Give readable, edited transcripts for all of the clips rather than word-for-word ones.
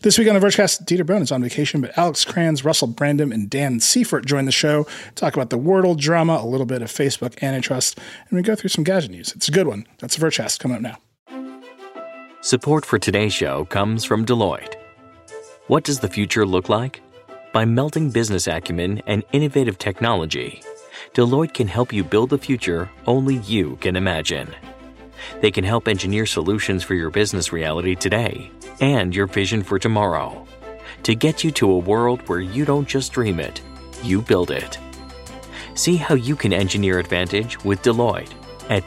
This week on the Vergecast, Dieter Bohn is on vacation, but Alex Kranz, Russell Brandom, and Dan Seifert join the show, talk about the Wordle drama, a little bit of Facebook antitrust, and we go through some gadget news. It's a good one. That's the Vergecast coming up now. Support for today's show comes from Deloitte. What does the future look like? By melding business acumen and innovative technology, Deloitte can help you build the future only you can imagine. They can help engineer solutions for your business reality today and your vision for tomorrow to get you to a world where you don't just dream it, you build it. See how you can engineer advantage with Deloitte at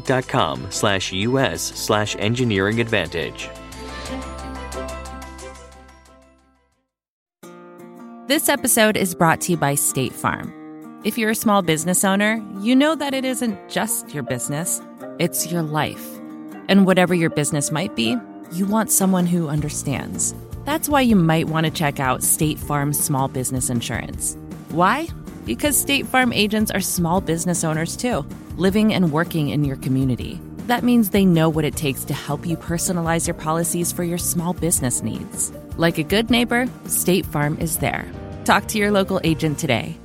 Deloitte.com/US/engineering advantage. This episode is brought to you by State Farm. If you're a small business owner, you know that it isn't just your business, it's your life. And whatever your business might be, you want someone who understands. That's why you might want to check out State Farm Small Business Insurance. Why? Because State Farm agents are small business owners too, living and working in your community. That means they know what it takes to help you personalize your policies for your small business needs. Like a good neighbor, State Farm is there. Talk to your local agent today.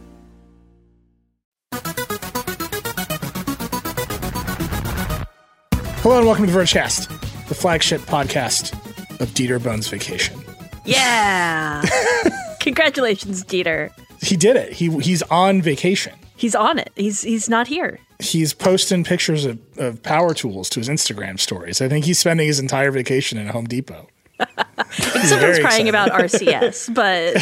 Hello and welcome to the Vergecast, the flagship podcast of Dieter Bohn's vacation. Yeah. Congratulations, Dieter. He did it. He's on vacation. He's on it. He's not here. He's posting pictures of power tools to his Instagram stories. I think he's spending his entire vacation in a Home Depot. Someone's crying about RCS, but...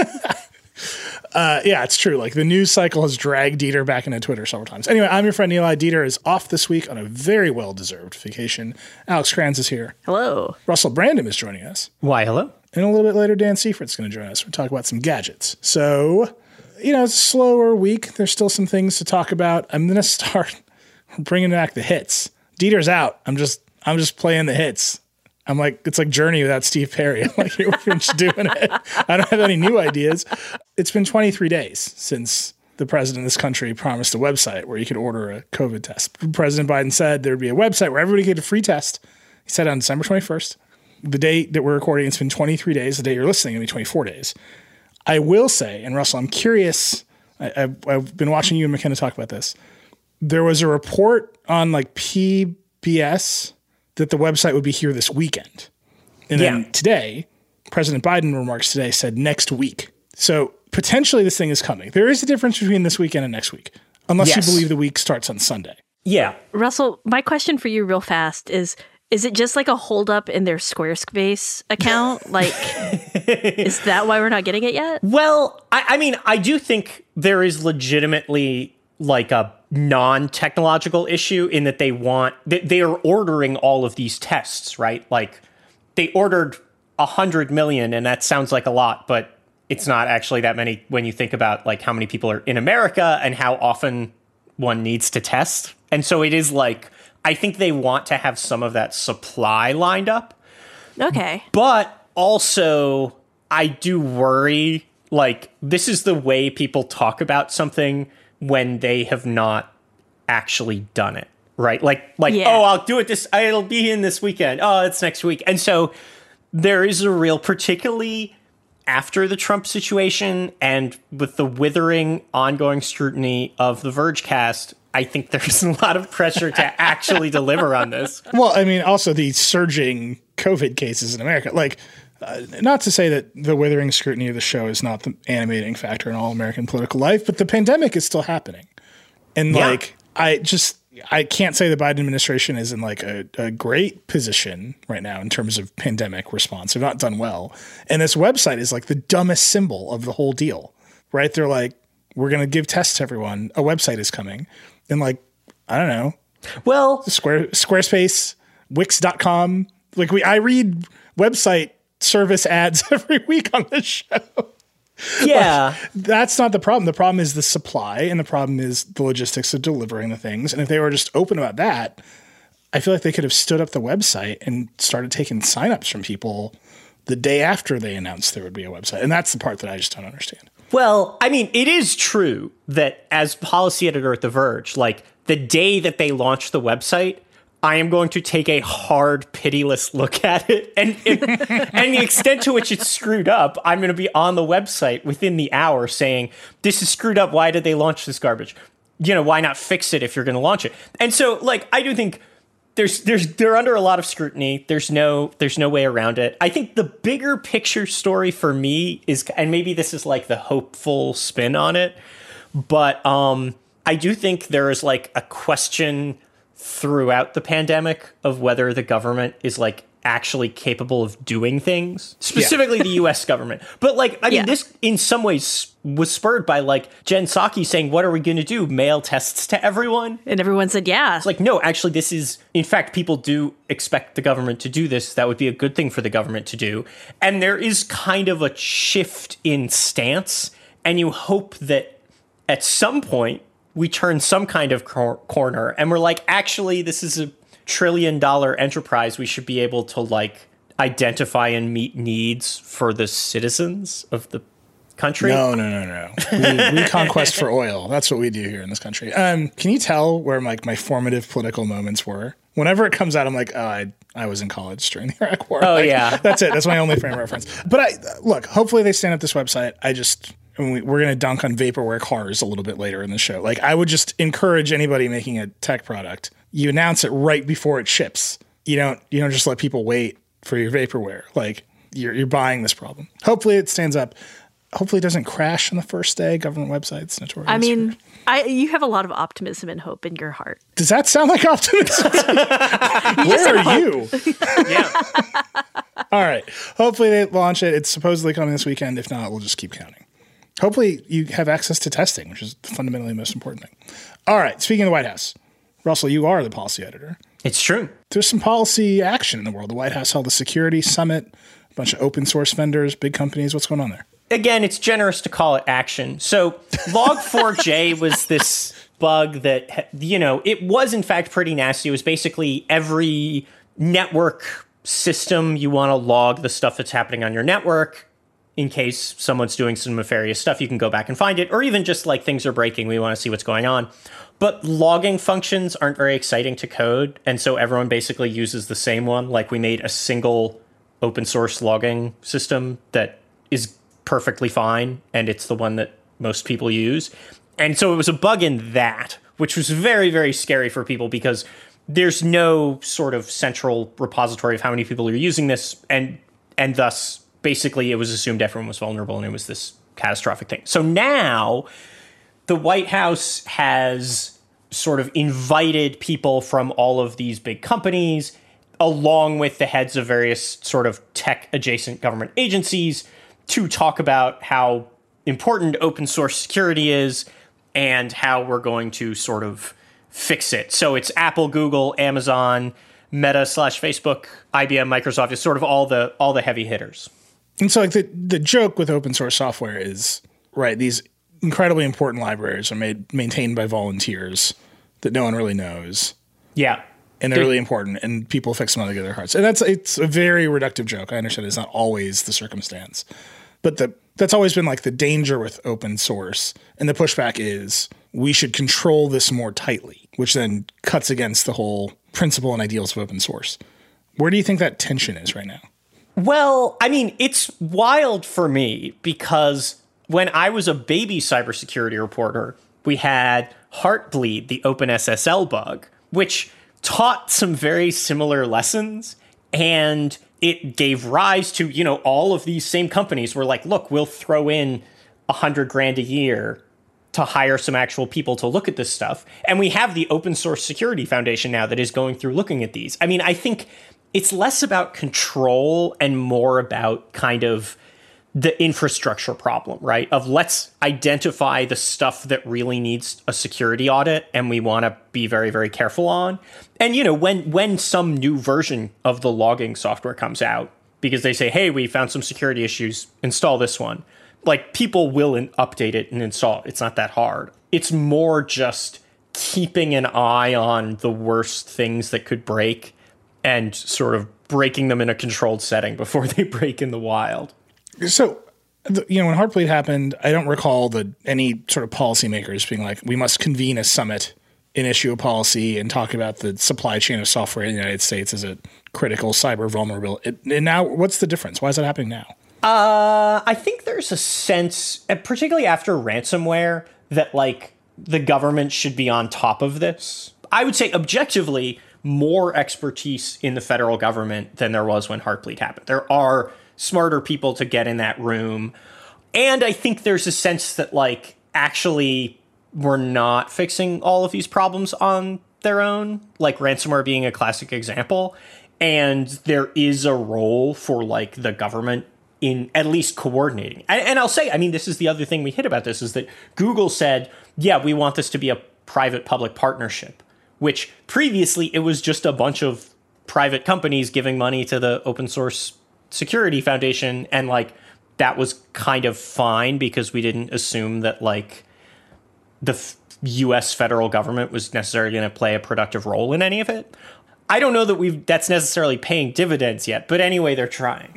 Yeah, it's true. Like, the news cycle has dragged Dieter back into Twitter several times. Anyway, I'm your friend Eli. Dieter is off this week on a very well-deserved vacation. Alex Kranz is here. Hello. Russell Brandom is joining us. Why, hello. And a little bit later, Dan Seifert's going to join us. We'll talk about some gadgets. So, it's a slower week. There's still some things to talk about. I'm going to start bringing back the hits. Dieter's out. I'm just playing the hits. I'm like, it's like Journey without Steve Perry. I'm like, we're just doing it. I don't have any new ideas. It's been 23 days since the president of this country promised a website where you could order a COVID test. President Biden said there'd be a website where everybody could get a free test. He said on December 21st. The date that we're recording, it's been 23 days. The day you're listening, it'll be 24 days. I will say, and Russell, I'm curious. I've been watching you and McKenna talk about this. There was a report on like PBS that the website would be here this weekend. And then today, President Biden remarks today said next week. So potentially this thing is coming. There is a difference between this weekend and next week, unless you believe the week starts on Sunday. Yeah. Russell, my question for you real fast is it just like a holdup in their Squarespace account? Like, is that why we're not getting it yet? Well, I mean, I do think there is legitimately like a non-technological issue in that they are ordering all of these tests, right? Like, they ordered 100 million, and that sounds like a lot, but it's not actually that many when you think about like how many people are in America and how often one needs to test. And so it is like, I think they want to have some of that supply lined up. Okay. But also, I do worry, like, this is the way people talk about something when they have not actually done it, right? Like, oh, I'll do it it'll be in this weekend. Oh, it's next week. And so there is a real, particularly after the Trump situation and with the withering ongoing scrutiny of the Vergecast, I think there's a lot of pressure to actually deliver on this. Well, I mean, also the surging COVID cases in America. Like, not to say that the withering scrutiny of the show is not the animating factor in all American political life, but the pandemic is still happening. And like, I can't say the Biden administration is in like a great position right now in terms of pandemic response. They've not done well. And this website is like the dumbest symbol of the whole deal, right? They're like, we're going to give tests to everyone. A website is coming. And like, I don't know. Well, Squarespace, Wix.com. Like I read website service ads every week on this show. Yeah. Like, that's not the problem. The problem is the supply, and the problem is the logistics of delivering the things. And if they were just open about that, I feel like they could have stood up the website and started taking signups from people the day after they announced there would be a website. And that's the part that I just don't understand. Well, I mean, it is true that as policy editor at The Verge, like the day that they launched the website, I am going to take a hard, pitiless look at it. And the extent to which it's screwed up, I'm going to be on the website within the hour saying, this is screwed up. Why did they launch this garbage? Why not fix it if you're going to launch it? And so, I do think they're under a lot of scrutiny. There's no way around it. I think the bigger picture story for me is, and maybe this is the hopeful spin on it, but I do think there is a question throughout the pandemic of whether the government is actually capable of doing things, specifically the US government. But mean, this in some ways was spurred by Jen Psaki saying, what are we going to do? Mail tests to everyone? And everyone said, yeah. It's no, actually, this is, in fact, people do expect the government to do this. That would be a good thing for the government to do. And there is kind of a shift in stance. And you hope that at some point we turn some kind of corner and we're actually, this is a $1 trillion enterprise. We should be able to identify and meet needs for the citizens of the country. No. We conquest for oil. That's what we do here in this country. Can you tell where my formative political moments were? Whenever it comes out, I'm I was in college during the Iraq War. Oh, yeah. That's it. That's my only frame of reference. But look, hopefully they stand up this website. We're going to dunk on vaporware cars a little bit later in the show. I would just encourage anybody making a tech product, you announce it right before it ships. You don't just let people wait for your vaporware. You're buying this problem. Hopefully it stands up. Hopefully it doesn't crash on the first day. Government websites notorious. I mean, you have a lot of optimism and hope in your heart. Does that sound like optimism? Where are you? Yeah. All right. Hopefully they launch it. It's supposedly coming this weekend. If not, we'll just keep counting. Hopefully you have access to testing, which is fundamentally the most important thing. All right. Speaking of the White House, Russell, you are the policy editor. It's true. There's some policy action in the world. The White House held a security summit, a bunch of open source vendors, big companies. What's going on there? Again, it's generous to call it action. So Log4j was this bug that, it was in fact pretty nasty. It was basically every network system you want to log the stuff that's happening on your network. In case someone's doing some nefarious stuff, you can go back and find it, or even just things are breaking, we want to see what's going on. But logging functions aren't very exciting to code, and so everyone basically uses the same one. We made a single open source logging system that is perfectly fine, and it's the one that most people use. And so it was a bug in that, which was very, very scary for people because there's no sort of central repository of how many people are using this, and thus basically it was assumed everyone was vulnerable and it was this catastrophic thing. So now the White House has sort of invited people from all of these big companies, along with the heads of various sort of tech adjacent government agencies, to talk about how important open source security is and how we're going to sort of fix it. So it's Apple, Google, Amazon, Meta/Facebook, IBM, Microsoft. It's sort of all the heavy hitters. And so the joke with open source software is, right, these incredibly important libraries are maintained by volunteers that no one really knows. Yeah. And they're really important, and people fix them out of their hearts. And it's a very reductive joke. I understand it's not always the circumstance. But that's always been the danger with open source. And the pushback is we should control this more tightly, which then cuts against the whole principle and ideals of open source. Where do you think that tension is right now? Well, I mean, it's wild for me because when I was a baby cybersecurity reporter, we had Heartbleed, the OpenSSL bug, which taught some very similar lessons. And it gave rise to, all of these same companies were look, we'll throw in $100,000 a year to hire some actual people to look at this stuff. And we have the Open Source Security Foundation now that is going through looking at these. I mean, I think it's less about control and more about kind of the infrastructure problem, right? Of let's identify the stuff that really needs a security audit and we want to be very, very careful on. And, when some new version of the logging software comes out, because they say, hey, we found some security issues, install this one. People will update it and install it. It's not that hard. It's more just keeping an eye on the worst things that could break and sort of breaking them in a controlled setting before they break in the wild. So, when Heartbleed happened, I don't recall any sort of policymakers being we must convene a summit and issue a policy and talk about the supply chain of software in the United States as a critical cyber vulnerability. And now, what's the difference? Why is that happening now? I think there's a sense, particularly after ransomware, that like the government should be on top of this. I would say objectively more expertise in the federal government than there was when Heartbleed happened. There are smarter people to get in that room. And I think there's a sense that like actually we're not fixing all of these problems on their own, like ransomware being a classic example. And there is a role for like the government in at least coordinating. And I'll say, I mean, this is the other thing we hit about this is that Google said, yeah, we want this to be a private-public partnership, which previously it was just a bunch of private companies giving money to the Open Source Security Foundation. And like that was kind of fine because we didn't assume that like the US federal government was necessarily going to play a productive role in any of it. I don't know that that's necessarily paying dividends yet, but anyway, they're trying.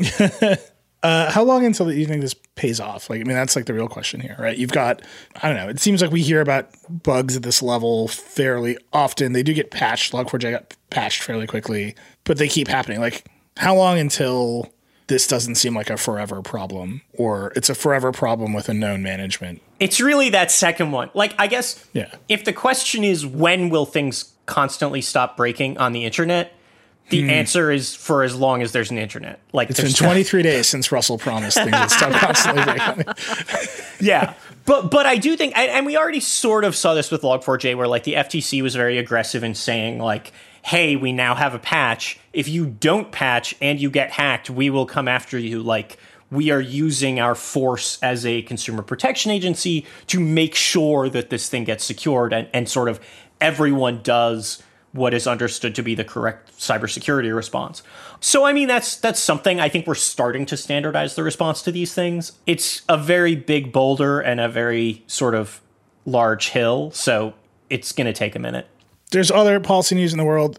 How long until you think this pays off? Like, I mean, that's like the real question here, right? You've got, I don't know, it seems like we hear about bugs at this level fairly often. They do get patched. Log4j got patched fairly quickly, but they keep happening. Like, how long until this doesn't seem like a forever problem, or it's a forever problem with a known management? It's really that second one. Like, I guess if the question is when will things constantly stop breaking on the internet, the answer is for as long as there's an internet. Like it's been 23 days since Russell promised things would stop constantly breaking. Yeah. But I do think, and we already sort of saw this with Log4j, where like the FTC was very aggressive in saying like, hey, we now have a patch. If you don't patch and you get hacked, we will come after you. Like, we are using our force as a consumer protection agency to make sure that this thing gets secured and sort of everyone does what is understood to be the correct cybersecurity response. So, I mean, that's something. I think we're starting to standardize the response to these things. It's a very big boulder and a very sort of large hill, so it's going to take a minute. There's other policy news in the world.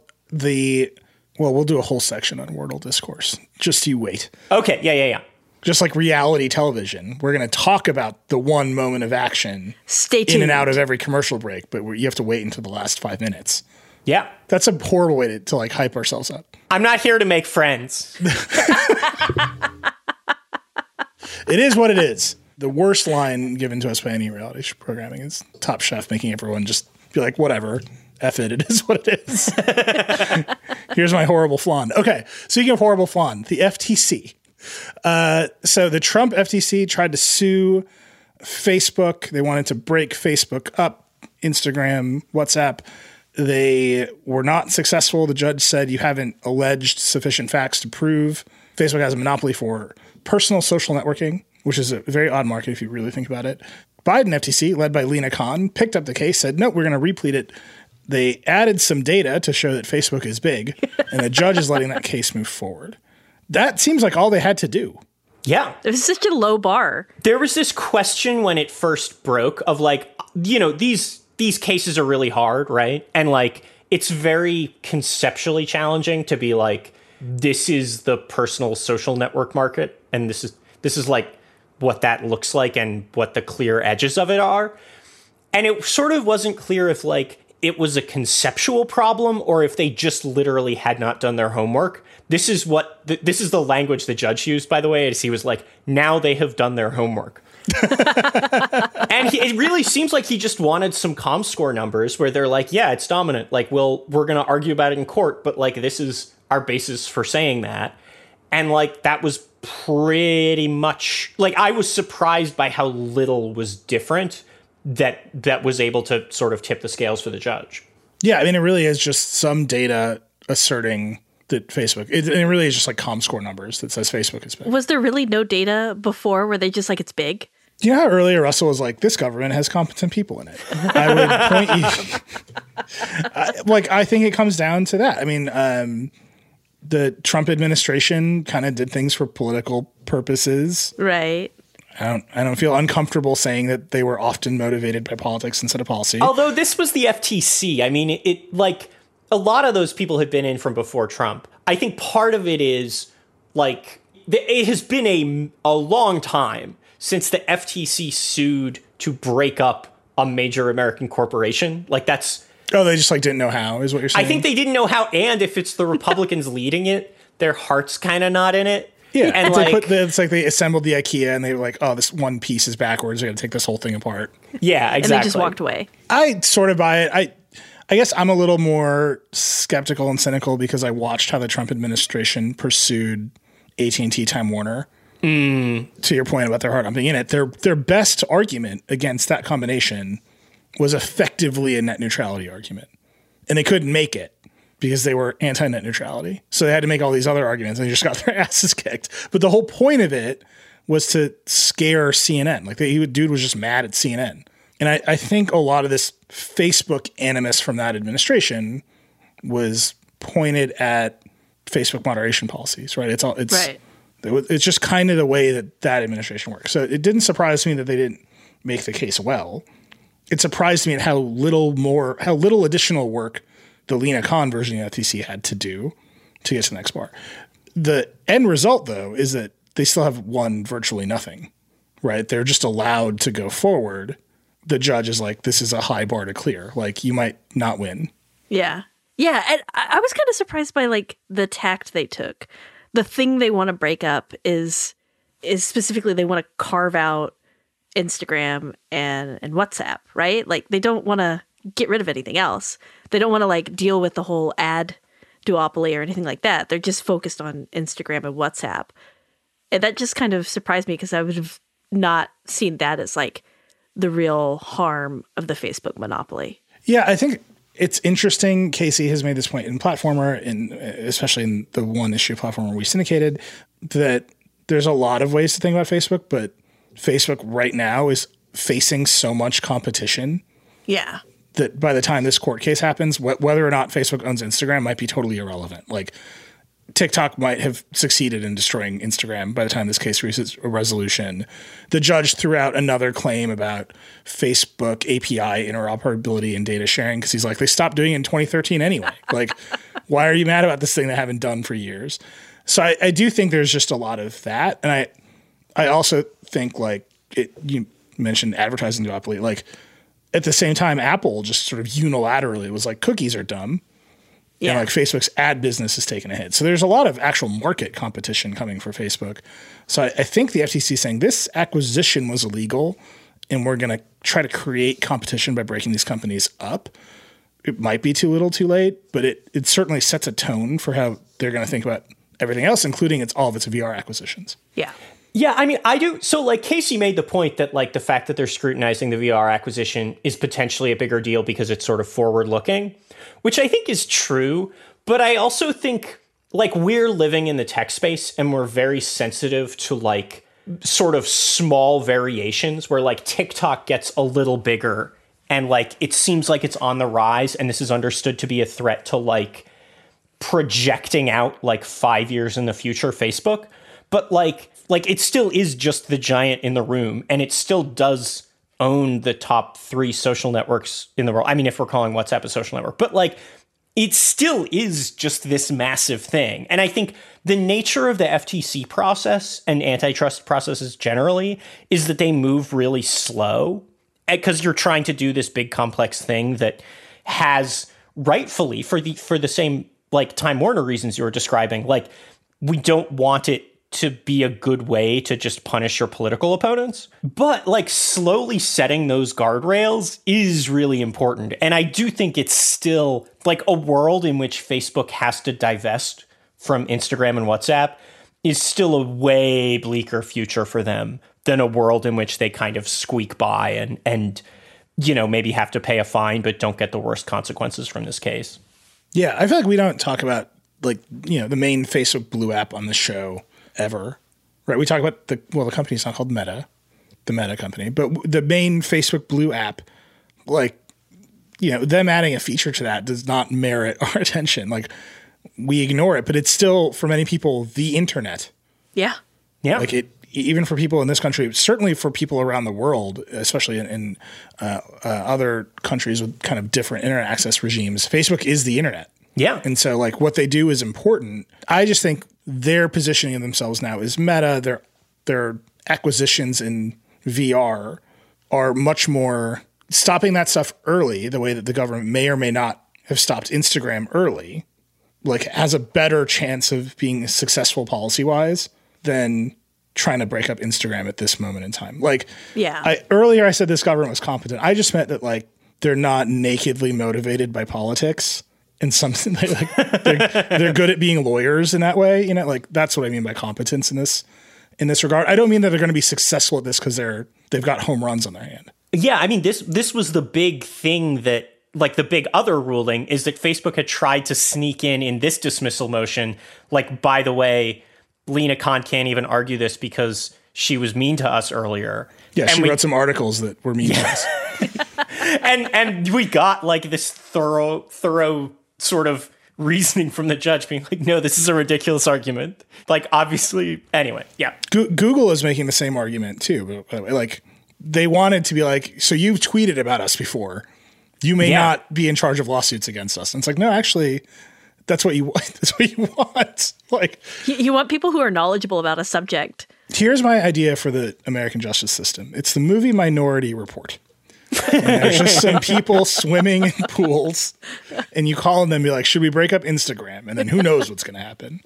We'll do a whole section on Wordle discourse. Just you wait. Okay, yeah. Just like reality television, we're going to talk about the one moment of action. Stay tuned. In and out of every commercial break, but you have to wait until the last 5 minutes. Yeah. That's a horrible way to like hype ourselves up. I'm not here to make friends. It is what it is. The worst line given to us by any reality programming is Top Chef making everyone just be like, whatever, F it, it is what it is. Here's my horrible flan. Okay, speaking of horrible flan, the FTC. So the Trump FTC tried to sue Facebook. They wanted to break Facebook up, Instagram, WhatsApp. They were not successful. The judge said you haven't alleged sufficient facts to prove Facebook has a monopoly for personal social networking, which is a very odd market if you really think about it. Biden FTC, led by Lena Khan, picked up the case, said, no, we're going to replete it. They added some data to show that Facebook is big, and the judge is letting that case move forward. That seems like all they had to do. Yeah. It was such a low bar. There was this question when it first broke of like, you know, these cases are really hard, right? And like, it's very conceptually challenging to be like, this is the personal social network market. And this is like what that looks like and what the clear edges of it are. And it sort of wasn't clear if like it was a conceptual problem or if they just literally had not done their homework. This is the language the judge used, by the way, as he was like, now they have done their homework. And it really seems like he just wanted some ComScore numbers where they're like, yeah, it's dominant. Like, we're going to argue about it in court, but like, this is our basis for saying that. And like, that was pretty much like, I was surprised by how little was different that was able to sort of tip the scales for the judge. Yeah. I mean, it really is just some data asserting that Facebook, it really is just like ComScore numbers that says Facebook is big. Was there really no data before where they just like, it's big? You know how earlier Russell was like, this government has competent people in it. I would point you, I think it comes down to that. I mean, the Trump administration kind of did things for political purposes. Right. I don't feel uncomfortable saying that they were often motivated by politics instead of policy. Although this was the FTC. I mean, it like a lot of those people had been in from before Trump. I think part of it is like it has been a long time since the FTC sued to break up a major American corporation. Like that's Oh, they just like didn't know how, is what you're saying? I think they didn't know how, and if it's the Republicans leading it, their heart's kind of not in it. Yeah, and it's like they assembled the IKEA and they were like, oh, this one piece is backwards. We got to take this whole thing apart. Yeah, exactly. And they just walked away. I sort of buy it. I guess I'm a little more skeptical and cynical because I watched how the Trump administration pursued AT&T Time Warner. To your point about their heart not being in it, their best argument against that combination was effectively a net neutrality argument. And they couldn't make it because they were anti-net neutrality. So they had to make all these other arguments and they just got their asses kicked. But the whole point of it was to scare CNN. Like dude was just mad at CNN. And I think a lot of this Facebook animus from that administration was pointed at Facebook moderation policies, right? It's just kind of the way that administration works. So it didn't surprise me that they didn't make the case well. It surprised me at how little additional work the Lina Khan version of the FTC had to do to get to the next bar. The end result, though, is that they still have won virtually nothing, right? They're just allowed to go forward. The judge is like, this is a high bar to clear. Like, you might not win. Yeah. Yeah. And I was kind of surprised by like the tact they took. The thing they want to break up is specifically they want to carve out Instagram and WhatsApp, right? Like they don't want to get rid of anything else. They don't want to like deal with the whole ad duopoly or anything like that. They're just focused on Instagram and WhatsApp. And that just kind of surprised me because I would have not seen that as like the real harm of the Facebook monopoly. Yeah, I think it's interesting. Casey has made this point in Platformer, and especially in the one issue Platformer we syndicated, that there's a lot of ways to think about Facebook, but Facebook right now is facing so much competition. Yeah. That by the time this court case happens, whether or not Facebook owns Instagram might be totally irrelevant. Like TikTok might have succeeded in destroying Instagram by the time this case reaches a resolution. The judge threw out another claim about Facebook API interoperability and data sharing because he's like, they stopped doing it in 2013 anyway. Like, why are you mad about this thing they haven't done for years? So I do think there's just a lot of that. And I also think like you mentioned advertising duopoly. Like at the same time, Apple just sort of unilaterally was like, cookies are dumb. Yeah. And like Facebook's ad business is taking a hit. So there's a lot of actual market competition coming for Facebook. So I think the FTC is saying this acquisition was illegal and we're going to try to create competition by breaking these companies up. It might be too little too late, but it certainly sets a tone for how they're going to think about everything else, including all of its VR acquisitions. Yeah. Yeah, I mean, I do. So like Casey made the point that like the fact that they're scrutinizing the VR acquisition is potentially a bigger deal because it's sort of forward looking, which I think is true. But I also think like we're living in the tech space and we're very sensitive to like sort of small variations where like TikTok gets a little bigger and like it seems like it's on the rise. And this is understood to be a threat to like projecting out like 5 years in the future Facebook. But like it still is just the giant in the room, and it still does own the top 3 social networks in the world. I mean, if we're calling WhatsApp a social network, but like it still is just this massive thing. And I think the nature of the FTC process and antitrust processes generally is that they move really slow because you're trying to do this big complex thing that has rightfully for the same like Time Warner reasons you were describing, like we don't want it to be a good way to just punish your political opponents. But like slowly setting those guardrails is really important. And I do think it's still like a world in which Facebook has to divest from Instagram and WhatsApp is still a way bleaker future for them than a world in which they kind of squeak by and you know, maybe have to pay a fine, but don't get the worst consequences from this case. Yeah, I feel like we don't talk about like, you know, the main Facebook Blue app on the show ever, right? We talk about the company's not called Meta, the Meta company, but the main Facebook Blue app, like, you know, them adding a feature to that does not merit our attention. Like we ignore it, but it's still for many people, the internet. Yeah. Yeah. Like it, even for people in this country, certainly for people around the world, especially in other countries with kind of different internet access regimes, Facebook is the internet. Yeah. And so like what they do is important. I just think their positioning of themselves now is Meta. Their acquisitions in VR are much more stopping that stuff early, the way that the government may or may not have stopped Instagram early, like has a better chance of being successful policy-wise than trying to break up Instagram at this moment in time. Like, earlier I said this government was competent. I just meant that like they're not nakedly motivated by politics and something like they're good at being lawyers in that way. You know, like that's what I mean by competence in this regard. I don't mean that they're going to be successful at this because they've got home runs on their hand. Yeah, I mean this was the big thing that, like, the big other ruling is that Facebook had tried to sneak in this dismissal motion. Like, by the way, Lena Khan can't even argue this because she was mean to us earlier. Yeah, she wrote some articles that were mean to us. and we got like this thorough sort of reasoning from the judge being like, no, this is a ridiculous argument. Like, obviously, anyway, yeah. Google is making the same argument too. But like, they wanted to be like, so you've tweeted about us before. You may not be in charge of lawsuits against us. And it's like, no, actually, that's what you want. That's what you want. Like, you want people who are knowledgeable about a subject. Here's my idea for the American justice system. It's the movie Minority Report. And there's just some people swimming in pools, and you call them and be like, should we break up Instagram? And then who knows what's going to happen.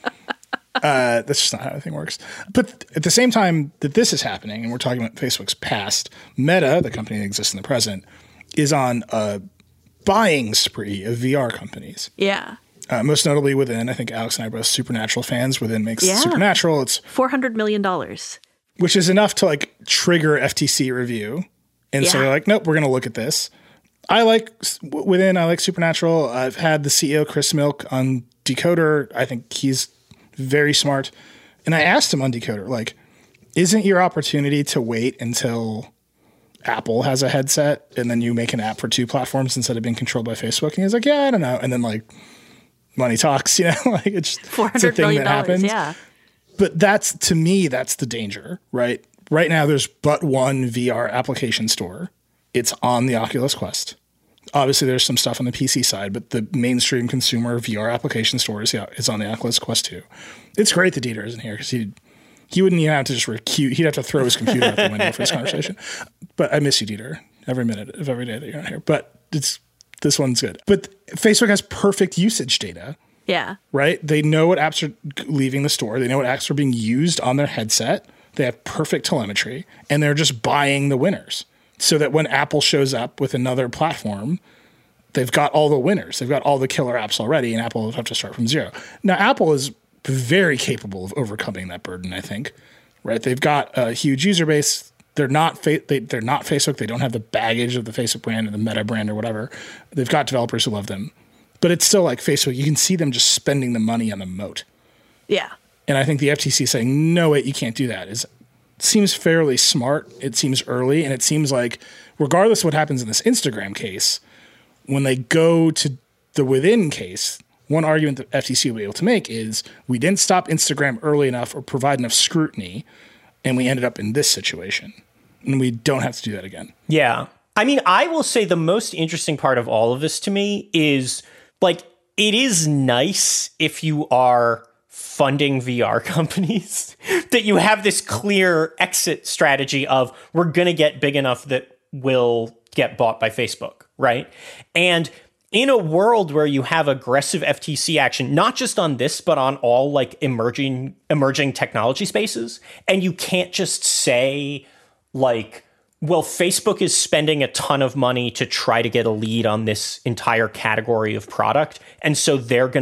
That's just not how the thing works. But at the same time that this is happening, and we're talking about Facebook's past, Meta, the company that exists in the present, is on a buying spree of VR companies. Yeah. Most notably Within. I think Alex and I are both Supernatural fans. Within makes Supernatural. It's $400 million. Which is enough to like trigger FTC review. And so they're like, nope, we're going to look at this. I like Within. I like Supernatural. I've had the CEO, Chris Milk, on Decoder. I think he's very smart. And I asked him on Decoder, like, isn't your opportunity to wait until Apple has a headset and then you make an app for two platforms instead of being controlled by Facebook? And he's like, yeah, I don't know. And then like money talks, you know, like it's $400 million. That happens. Yeah. But that's, to me, that's the danger, right? Right now, there's but one VR application store. It's on the Oculus Quest. Obviously, there's some stuff on the PC side, but the mainstream consumer VR application store is on the Oculus Quest 2. It's great that Dieter isn't here because he wouldn't even have to just recute. He'd have to throw his computer out the window for this conversation. But I miss you, Dieter, every minute of every day that you're not here. But this one's good. But Facebook has perfect usage data. Yeah. Right? They know what apps are leaving the store. They know what apps are being used on their headset. They have perfect telemetry, and they're just buying the winners so that when Apple shows up with another platform, they've got all the winners. They've got all the killer apps already, and Apple will have to start from zero. Now, Apple is very capable of overcoming that burden, I think, right? They've got a huge user base. They're not they're not Facebook. They don't have the baggage of the Facebook brand or the Meta brand or whatever. They've got developers who love them. But it's still like Facebook. You can see them just spending the money on the moat. Yeah. And I think the FTC saying, no, wait, you can't do that seems fairly smart. It seems early. And it seems like regardless of what happens in this Instagram case, when they go to the Within case, one argument that FTC will be able to make is we didn't stop Instagram early enough or provide enough scrutiny, and we ended up in this situation. And we don't have to do that again. Yeah. I mean, I will say the most interesting part of all of this to me is, like, it is nice if you are funding VR companies that you have this clear exit strategy of we're going to get big enough that we'll get bought by Facebook, right? And in a world where you have aggressive FTC action, not just on this, but on all like emerging technology spaces, and you can't just say like, well, Facebook is spending a ton of money to try to get a lead on this entire category of product, and so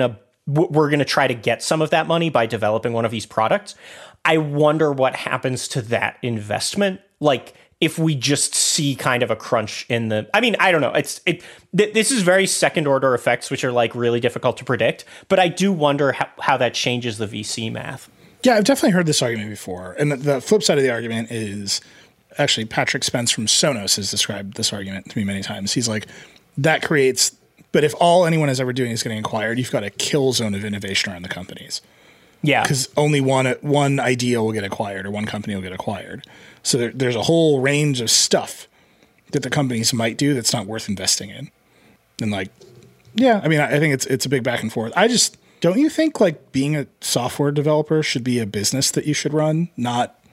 we're going to try to get some of that money by developing one of these products. I wonder what happens to that investment. Like, if we just see kind of a crunch in I mean, I don't know. This is very second order effects, which are like really difficult to predict. But I do wonder how that changes the VC math. Yeah, I've definitely heard this argument before. And the flip side of the argument is actually Patrick Spence from Sonos has described this argument to me many times. He's like, that creates, but if all anyone is ever doing is getting acquired, you've got a kill zone of innovation around the companies. Yeah. Because only one idea will get acquired or one company will get acquired. So there's a whole range of stuff that the companies might do that's not worth investing in. And like, yeah, I mean, I think it's a big back and forth. Don't you think like being a software developer should be a business that you should run, not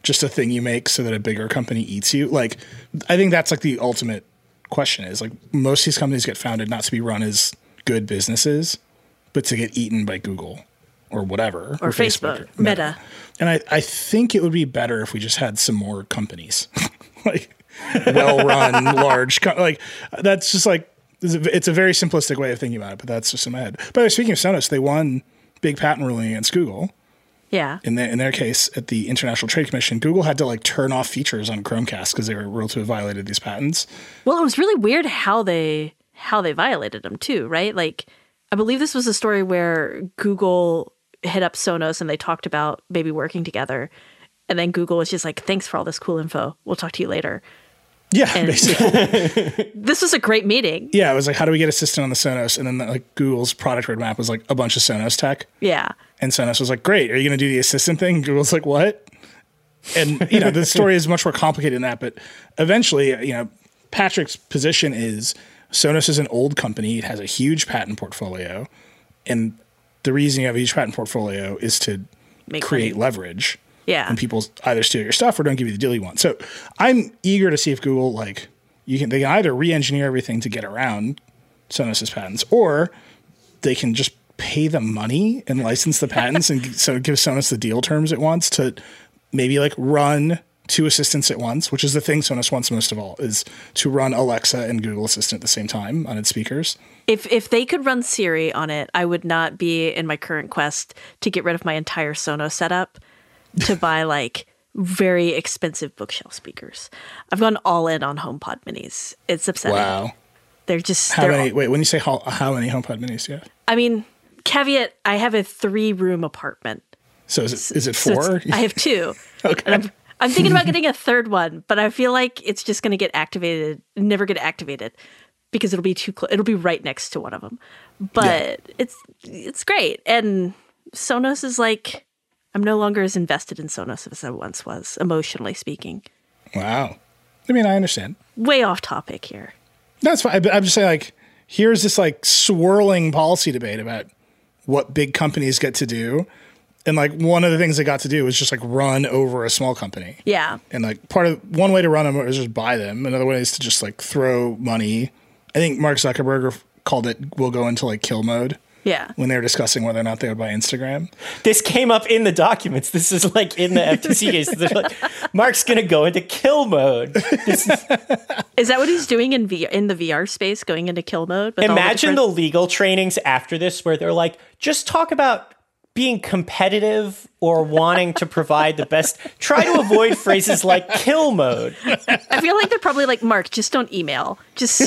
just a thing you make so that a bigger company eats you? Like, I think that's like the ultimate question is like most of these companies get founded not to be run as good businesses, but to get eaten by Google or whatever. Or Facebook, or Meta. And I think it would be better if we just had some more companies, like well-run, large, like that's just like, it's a very simplistic way of thinking about it, but that's just in my head. But speaking of Sonos, they won big patent ruling against Google. Yeah. In their case at the International Trade Commission, Google had to like turn off features on Chromecast because they were ruled to have violated these patents. Well, it was really weird how they violated them too, right? Like, I believe this was a story where Google hit up Sonos and they talked about maybe working together. And then Google was just like, thanks for all this cool info. We'll talk to you later. Yeah, basically. This was a great meeting. Yeah, it was like, how do we get Assistant on the Sonos? And then like Google's product roadmap was like a bunch of Sonos tech. Yeah. And Sonos was like, great, are you going to do the Assistant thing? And Google's like, what? And, the story is much more complicated than that. But eventually, Patrick's position is Sonos is an old company. It has a huge patent portfolio. And the reason you have a huge patent portfolio is to create leverage. Yeah. And people either steal your stuff or don't give you the deal you want. So I'm eager to see if Google, like, they can either re-engineer everything to get around Sonos's patents, or they can just pay the money and license the patents and so give Sonos the deal terms it wants to maybe like run two assistants at once, which is the thing Sonos wants most of all, is to run Alexa and Google Assistant at the same time on its speakers. If they could run Siri on it, I would not be in my current quest to get rid of my entire Sonos setup to buy like very expensive bookshelf speakers. I've gone all in on HomePod minis. It's upsetting. Wow. They're just... Wait, when you say how many HomePod minis do you have? I mean, caveat, I have a 3-room apartment. So is it 4? I have 2. Okay. And I'm thinking about getting a third one, but I feel like it's just going to get activated, never get activated, because it'll be too close. It'll be right next to one of them. But it's great. And Sonos is like... I'm no longer as invested in Sonos as I once was, emotionally speaking. Wow. I mean, I understand. Way off topic here. That's fine. I'm just saying, like, here's this, like, swirling policy debate about what big companies get to do. And, like, one of the things they got to do was just, like, run over a small company. Yeah. And, like, one way to run them is just buy them. Another way is to just, like, throw money. I think Mark Zuckerberg called it, we'll go into, like, kill mode. Yeah. When they were discussing whether or not they would buy Instagram. This came up in the documents. This is like in the FTC case. They're like, Mark's going to go into kill mode. Is that what he's doing in the VR space, going into kill mode? Imagine the legal trainings after this where they're like, just talk about being competitive or wanting to provide the best. Try to avoid phrases like kill mode. I feel like they're probably like, Mark, just don't email.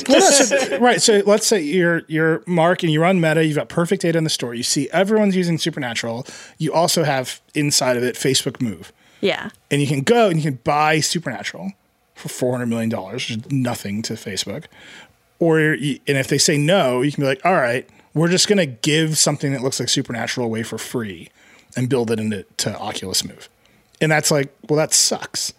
Right. So let's say you're Mark and you run Meta. You've got perfect data in the store. You see everyone's using Supernatural. You also have inside of it Facebook Move. Yeah. And you can go and you can buy Supernatural for $400 million, which is nothing to Facebook. And if they say no, you can be like, all right, we're just going to give something that looks like Supernatural away for free and build it into Oculus Move. And that's like, well, that sucks.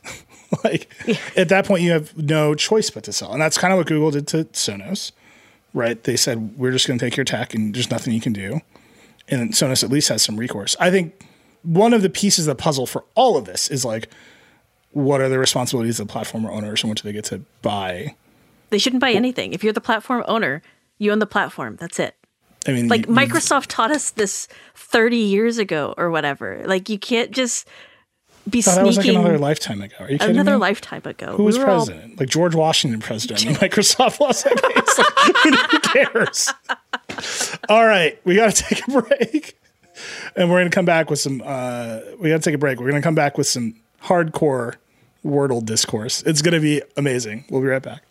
At that point, you have no choice but to sell. And that's kind of what Google did to Sonos, right? They said, we're just going to take your tech and there's nothing you can do. And Sonos at least has some recourse. I think one of the pieces of the puzzle for all of this is like, what are the responsibilities of the platform owners and what do they get to buy? They shouldn't buy anything. If you're the platform owner, you own the platform. That's it. I mean, like Microsoft taught us this 30 years ago or whatever. Like, you can't just be sneaking. That was like another lifetime ago. Are you kidding me? Another lifetime ago. Who was president? Like George Washington president when Microsoft lost that case. Like, who cares? All right. We got to take a break. And we're going to come back with some, we got to take a break. We're going to come back with some hardcore Wordle discourse. It's going to be amazing. We'll be right back.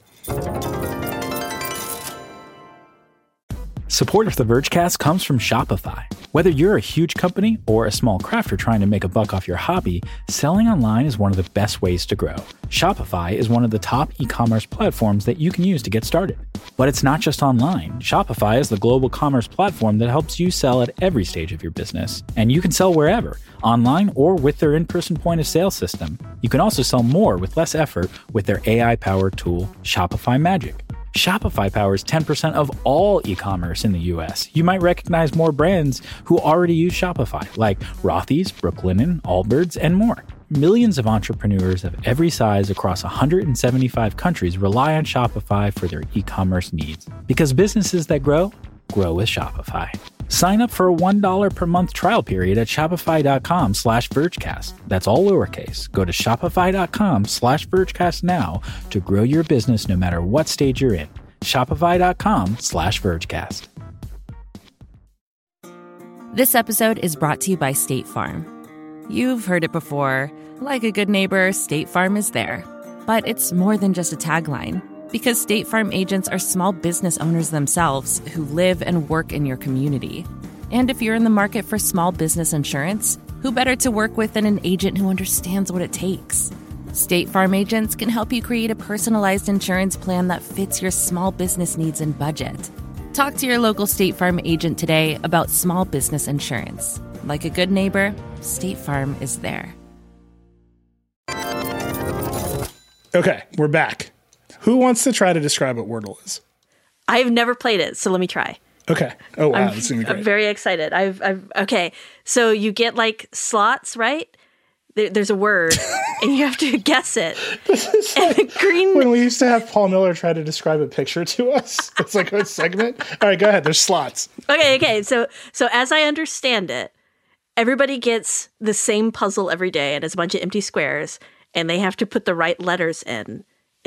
Support of the Vergecast comes from Shopify. Whether you're a huge company or a small crafter trying to make a buck off your hobby, selling online is one of the best ways to grow. Shopify is one of the top e-commerce platforms that you can use to get started. But it's not just online. Shopify is the global commerce platform that helps you sell at every stage of your business. And you can sell wherever, online or with their in-person point of sale system. You can also sell more with less effort with their AI-powered tool, Shopify Magic. Shopify powers 10% of all e-commerce in the US. You might recognize more brands who already use Shopify, like Rothy's, Brooklinen, Allbirds, and more. millions of entrepreneurs of every size across 175 countries rely on Shopify for their e-commerce needs. Because businesses that grow with Shopify. Sign up for a $1 per month trial period at shopify.com/vergecast. That's all lowercase. Go to shopify.com/vergecast now to grow your business no matter what stage you're in. Shopify.com/vergecast. This episode is brought to you by State Farm. You've heard it before. Like a good neighbor, State Farm is there. But it's more than just a tagline. Because State Farm agents are small business owners themselves who live and work in your community. And if you're in the market for small business insurance, who better to work with than an agent who understands what it takes? State Farm agents can help you create a personalized insurance plan that fits your small business needs and budget. Talk to your local State Farm agent today about small business insurance. Like a good neighbor, State Farm is there. Okay, we're back. Who wants to try to describe what Wordle is? I've never played it, so let me try. Okay. Oh, wow. This is going to be great. I'm very excited. Okay. So you get like slots, right? There's a word, and you have to guess it. This is like when we used to have Paul Miller try to describe a picture to us. It's like a segment. All right, go ahead. There's slots. Okay. So as I understand it, everybody gets the same puzzle every day, and it's a bunch of empty squares, and they have to put the right letters in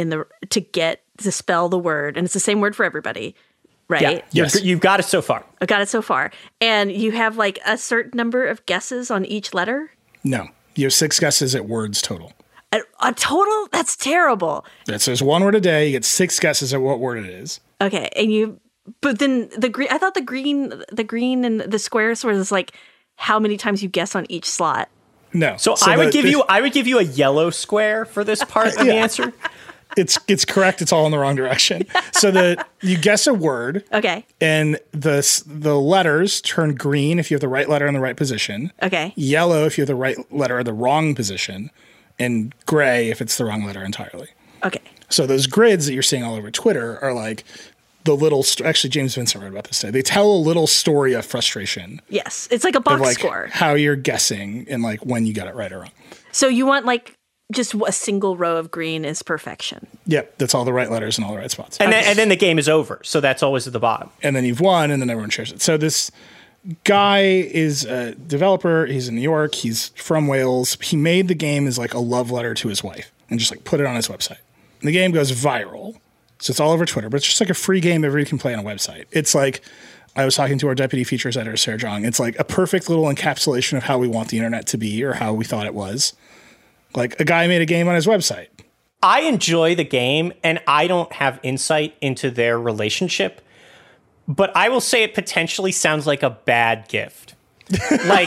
to spell the word, and it's the same word for everybody, right? Yeah, yes. You've got it so far. I got it so far. And you have like a certain number of guesses on each letter? No. You have 6 guesses at words total. A total? That's terrible. There's one word a day. You get 6 guesses at what word it is. Okay. But then I thought the green and the square sort of is like how many times you guess on each slot. No. So I would give you a yellow square for this part of the answer. It's correct. It's all in the wrong direction. So you guess a word. Okay. And the letters turn green if you have the right letter in the right position. Okay. Yellow if you have the right letter in the wrong position. And gray if it's the wrong letter entirely. Okay. So those grids that you're seeing all over Twitter are like the little actually, James Vincent wrote about this today. They tell a little story of frustration. Yes. It's like a box score. How you're guessing and like when you got it right or wrong. So you want like just a single row of green is perfection. Yep, that's all the right letters in all the right spots. And then the game is over, so that's always at the bottom. And then you've won, and then everyone shares it. So this guy is a developer. He's in New York. He's from Wales. He made the game as like a love letter to his wife and just like put it on his website. And the game goes viral. So it's all over Twitter, but it's just like a free game everybody can play on a website. It's like, I was talking to our deputy features editor, Sarah Jong. It's like a perfect little encapsulation of how we want the internet to be or how we thought it was. Like a guy made a game on his website. I enjoy the game, and I don't have insight into their relationship, but I will say it potentially sounds like a bad gift. Like,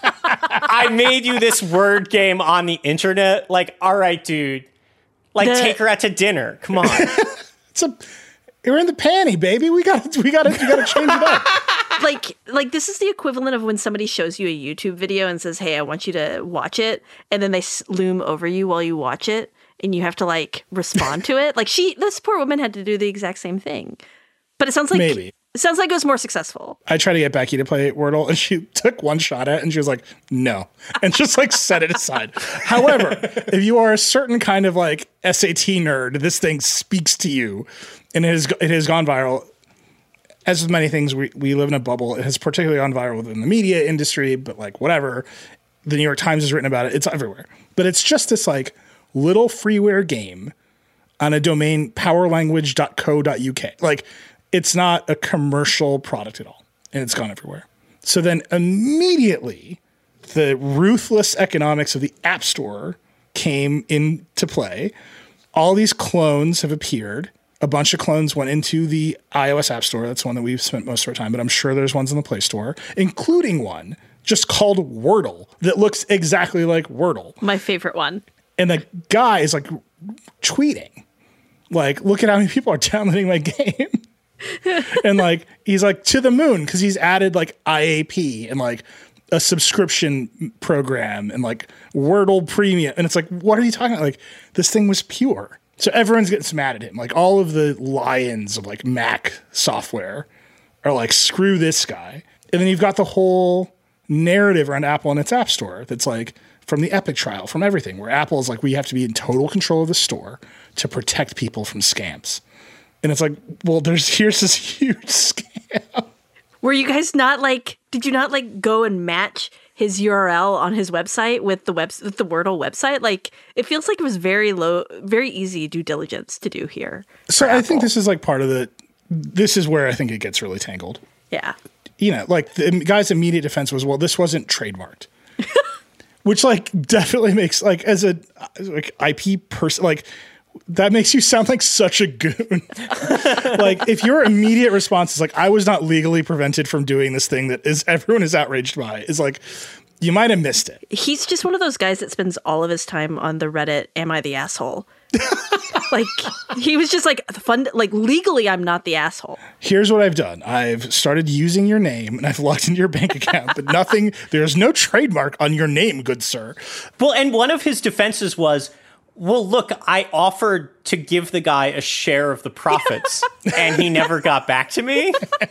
I made you this word game on the internet. Like, all right, dude. Like, take her out to dinner. Come on. You're in the panty, baby. You gotta change it up. Like this is the equivalent of when somebody shows you a YouTube video and says, "Hey, I want you to watch it," and then they loom over you while you watch it, and you have to like respond to it. Like this poor woman had to do the exact same thing, but it sounds like it was more successful. I tried to get Becky to play Wordle, and she took one shot at it, and she was like, "No," and just like set it aside. However, if you are a certain kind of like SAT nerd, this thing speaks to you, and it has gone viral. As with many things, we live in a bubble. It has particularly gone viral within the media industry, but like whatever. The New York Times has written about it. It's everywhere. But it's just this like little freeware game on a domain, powerlanguage.co.uk. Like it's not a commercial product at all. And it's gone everywhere. So then immediately the ruthless economics of the App Store came into play. All these clones have appeared. A bunch of clones went into the iOS App Store. That's one that we've spent most of our time, but I'm sure there's ones in the Play Store, including one just called Wordle that looks exactly like Wordle. My favorite one. And the guy is like tweeting, like, look at how many people are downloading my game. And like, he's like to the moon because he's added like IAP and like a subscription program and like Wordle Premium. And it's like, what are you talking about? Like, this thing was pure. So everyone's getting mad at him. Like all of the lions of like Mac software are like, screw this guy. And then you've got the whole narrative around Apple and its App Store that's like from the Epic trial, from everything, where Apple is like, we have to be in total control of the store to protect people from scams. And it's like, well, here's this huge scam. Were you guys not like, did you not like go and match his URL on his website with the Wordle website? Like, it feels like it was very easy due diligence to do here. So I think this is like this is where I think it gets really tangled. Yeah. You know, like the guy's immediate defense was, well, this wasn't trademarked. Which like definitely makes like as a like IP person, like that makes you sound like such a goon. Like if your immediate response is like, I was not legally prevented from doing this thing that everyone is outraged by, is like, you might have missed it. He's just one of those guys that spends all of his time on the Reddit, am I the asshole? Like he was just like like legally I'm not the asshole. Here's what I've done. I've started using your name and I've logged into your bank account, but there's no trademark on your name, good sir. Well, and one of his defenses was, well, look, I offered to give the guy a share of the profits and he never got back to me.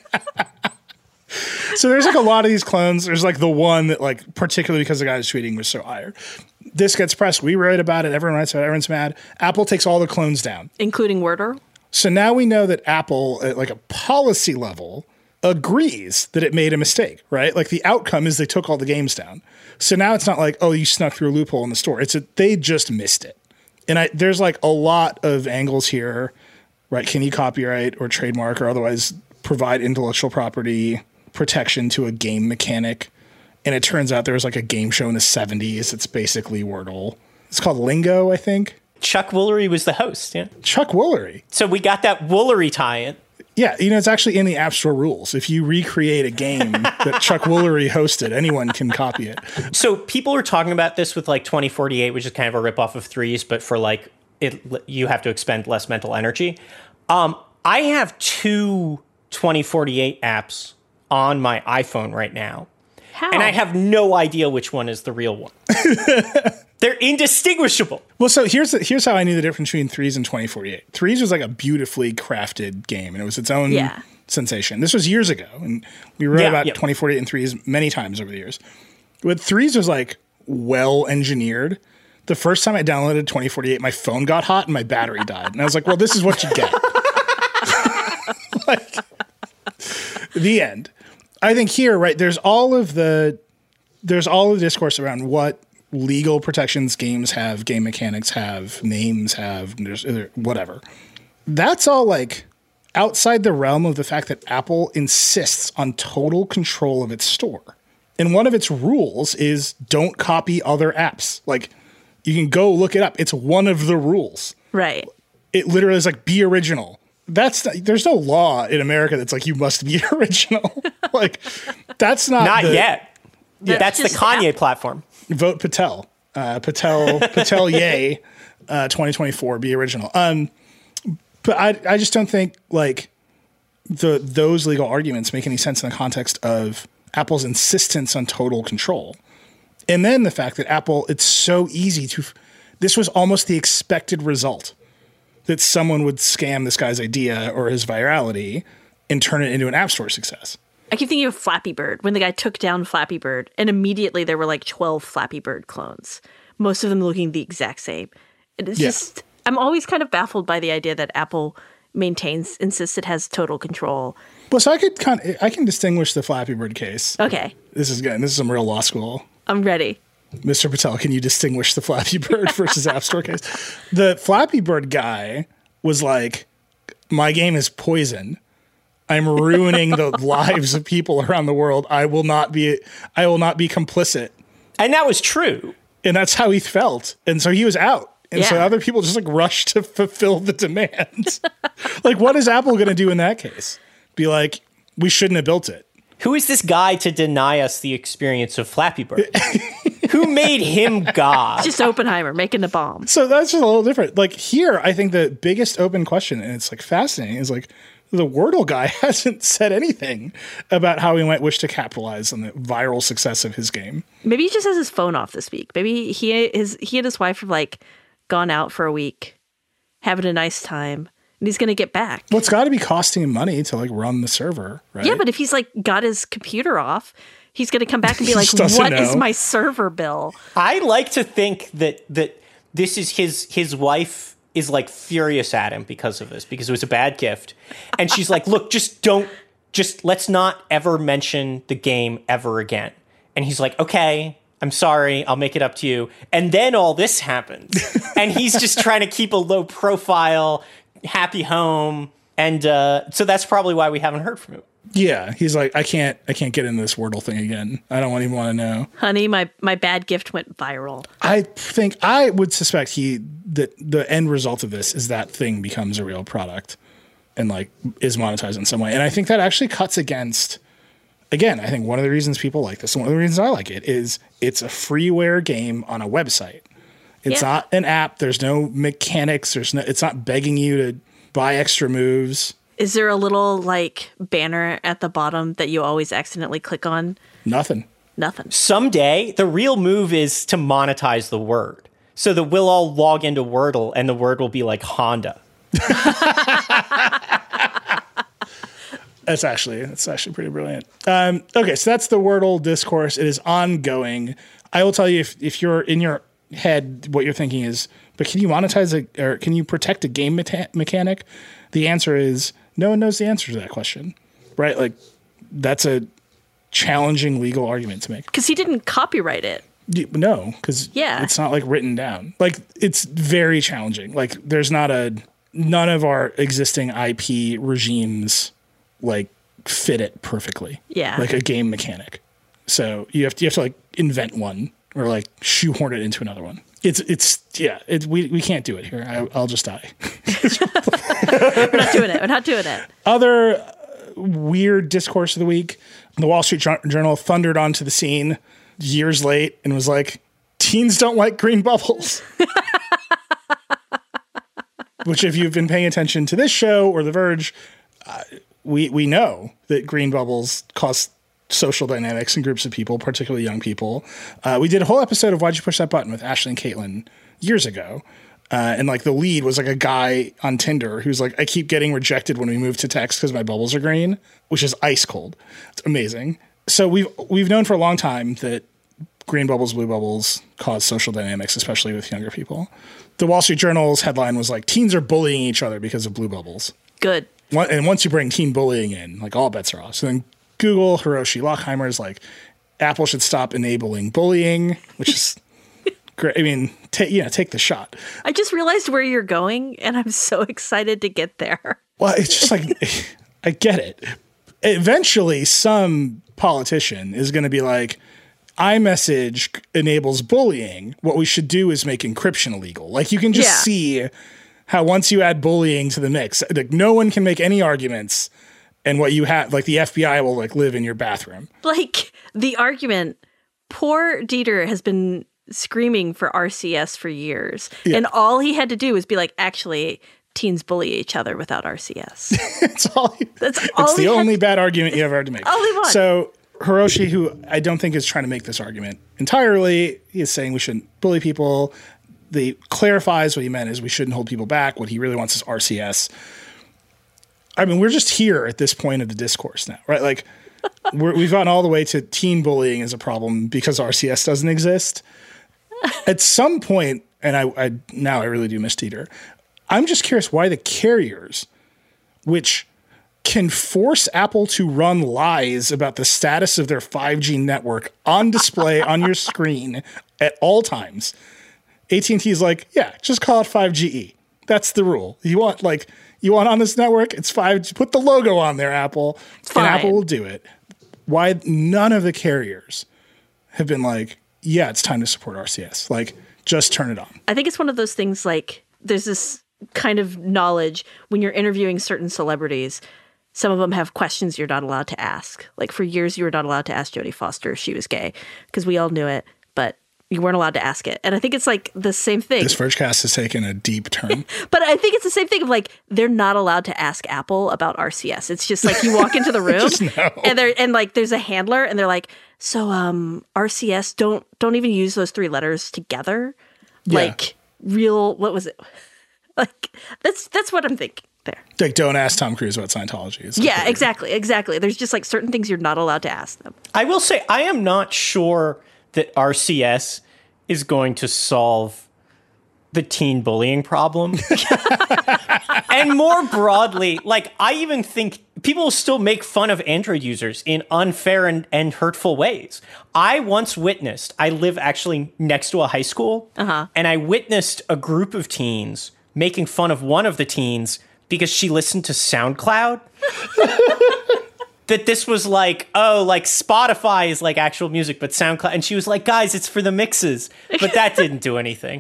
So there's like a lot of these clones. There's like the one that like, particularly because the guy was tweeting was so higher. This gets pressed. We write about it. Everyone writes about it. Everyone's mad. Apple takes all the clones down. Including Wordle. So now we know that Apple, at like a policy level, agrees that it made a mistake, right? Like the outcome is they took all the games down. So now it's not like, oh, you snuck through a loophole in the store. It's they just missed it. And there's like a lot of angles here, right? Can you copyright or trademark or otherwise provide intellectual property protection to a game mechanic? And it turns out there was like a game show in the 70s. It's basically Wordle. It's called Lingo, I think. Chuck Woolery was the host, yeah. Chuck Woolery. So we got that Woolery tie-in. Yeah, it's actually in the App Store rules. If you recreate a game that Chuck Woolery hosted, anyone can copy it. So people are talking about this with like 2048, which is kind of a ripoff of Threes, but for like you have to expend less mental energy. I have 2 2048 apps on my iPhone right now. How? And I have no idea which one is the real one. They're indistinguishable. Well, so here's how I knew the difference between Threes and 2048. Threes was like a beautifully crafted game, and it was its own sensation. This was years ago, and we wrote about 2048 and Threes many times over the years. But Threes was like well engineered. The first time I downloaded 2048, my phone got hot and my battery died, and I was like, "Well, this is what you get." Like the end. I think here, right? There's all of the discourse around what legal protections games have, game mechanics have, names have, whatever. That's all like outside the realm of the fact that Apple insists on total control of its store. And one of its rules is don't copy other apps. Like you can go look it up. It's one of the rules. Right. It literally is like be original. There's no law in America that's like you must be original. Like that's not yet. Yeah, that's the Kanye platform. Vote Patel. Patel yay 2024 be original. But I just don't think like those legal arguments make any sense in the context of Apple's insistence on total control. And then the fact that Apple, it's so easy this was almost the expected result that someone would scam this guy's idea or his virality and turn it into an App Store success. I keep thinking of Flappy Bird, when the guy took down Flappy Bird, and immediately there were like 12 Flappy Bird clones, most of them looking the exact same. It's just, I'm always kind of baffled by the idea that Apple insists it has total control. Well, so I can distinguish the Flappy Bird case. Okay. This is some real law school. I'm ready. Mr. Patel, can you distinguish the Flappy Bird versus App Store case? The Flappy Bird guy was like, my game is poison. I'm ruining the lives of people around the world. I will not be complicit. And that was true. And that's how he felt. And so he was out. And so other people just like rushed to fulfill the demand. Like, what is Apple going to do in that case? Be like, we shouldn't have built it. Who is this guy to deny us the experience of Flappy Bird? Who made him God? Just Oppenheimer making the bomb. So that's just a little different. Like here, I think the biggest open question, and it's like fascinating, is like the Wordle guy hasn't said anything about how he might wish to capitalize on the viral success of his game. Maybe he just has his phone off this week. Maybe he and his wife have like gone out for a week, having a nice time, and he's going to get back. Well, it's got to be costing him money to like run the server, right? Yeah, but if he's like got his computer off, He's going to come back and be like, what is my server bill? I like to think that this is his wife is like furious at him because of this, because it was a bad gift. And she's like, look, let's not ever mention the game ever again. And he's like, okay, I'm sorry, I'll make it up to you. And then all this happens. And he's just trying to keep a low profile, happy home. And so that's probably why we haven't heard from him. Yeah, he's like, I can't get into this Wordle thing again. I don't even want to know. Honey, my bad gift went viral. I would suspect that the end result of this is that thing becomes a real product and like is monetized in some way. And I think that actually cuts against, again, I think one of the reasons people like this, and one of the reasons I like it, is it's a freeware game on a website. It's not an app. There's no mechanics. It's not begging you to buy extra moves. Is there a little like banner at the bottom that you always accidentally click on? Nothing. Someday, the real move is to monetize the word so that we'll all log into Wordle and the word will be like Honda. That's actually pretty brilliant. Okay, so that's the Wordle discourse. It is ongoing. I will tell you, if you're in your head, what you're thinking is, but can you monetize or can you protect a game mechanic? The answer is no one knows the answer to that question, right? Like that's a challenging legal argument to make. Because he didn't copyright it. No, because it's not like written down. Like it's very challenging. Like there's none of our existing IP regimes like fit it perfectly. Yeah. Like a game mechanic. So you have to like invent one or like shoehorn it into another one. We can't do it here. I'll just die. We're not doing it. Other weird discourse of the week. The Wall Street Journal thundered onto the scene years late and was like, teens don't like green bubbles. Which if you've been paying attention to this show or The Verge, we know that green bubbles cause social dynamics in groups of people, particularly young people. We did a whole episode of Why'd You Push That Button with Ashley and Caitlin years ago. And like the lead was like a guy on Tinder who's like, I keep getting rejected when we move to text because my bubbles are green, which is ice cold. It's amazing. So we've known for a long time that green bubbles, blue bubbles cause social dynamics, especially with younger people. The Wall Street Journal's headline was like, teens are bullying each other because of blue bubbles. Good. And once you bring teen bullying in, like all bets are off. So then Google, Hiroshi Lockheimer is like, Apple should stop enabling bullying, which is great. I mean, take the shot. I just realized where you're going, and I'm so excited to get there. Well, it's just like, I get it. Eventually, some politician is going to be like, iMessage enables bullying. What we should do is make encryption illegal. Like, you can just see how once you add bullying to the mix, like no one can make any arguments. And what you have, like the FBI will like live in your bathroom. Like the argument, poor Dieter has been screaming for RCS for years. Yeah. And all he had to do was be like, actually, teens bully each other without RCS. It's the only bad argument you ever had to make. Only one. So Hiroshi, who I don't think is trying to make this argument entirely, he is saying we shouldn't bully people. He clarifies what he meant is we shouldn't hold people back. What he really wants is RCS. I mean, we're just here at this point of the discourse now, right? Like, we've gotten all the way to teen bullying is a problem because RCS doesn't exist. At some point, and I now I really do miss Dieter, I'm just curious why the carriers, which can force Apple to run lies about the status of their 5G network on display on your screen at all times, AT&T is like, yeah, just call it 5GE. That's the rule. You want on this network, it's 5G. Put the logo on there, Apple. And Apple will do it. Why none of the carriers have been like, yeah, it's time to support RCS. Like, just turn it on. I think it's one of those things like there's this kind of knowledge when you're interviewing certain celebrities. Some of them have questions you're not allowed to ask. Like for years, you were not allowed to ask Jodie Foster if she was gay because we all knew it, but you weren't allowed to ask it. And I think it's like the same thing. This Vergecast has taken a deep turn. But I think it's the same thing of like, they're not allowed to ask Apple about RCS. It's just like you walk into the room and like there's a handler and they're like, so RCS, don't even use those three letters together. Yeah. Like what was it? Like that's what I'm thinking. there. Like, don't ask Tom Cruise about Scientology. It's like, Yeah, exactly. There's just like certain things you're not allowed to ask them. I will say, I am not sure that RCS is going to solve the teen bullying problem. And more broadly, like, I even think people still make fun of Android users in unfair and hurtful ways. I live actually next to a high school, and I witnessed a group of teens making fun of one of the teens because she listened to SoundCloud. That this was like, oh, like Spotify is like actual music, but SoundCloud. And she was like, guys, it's for the mixes. But that didn't do anything.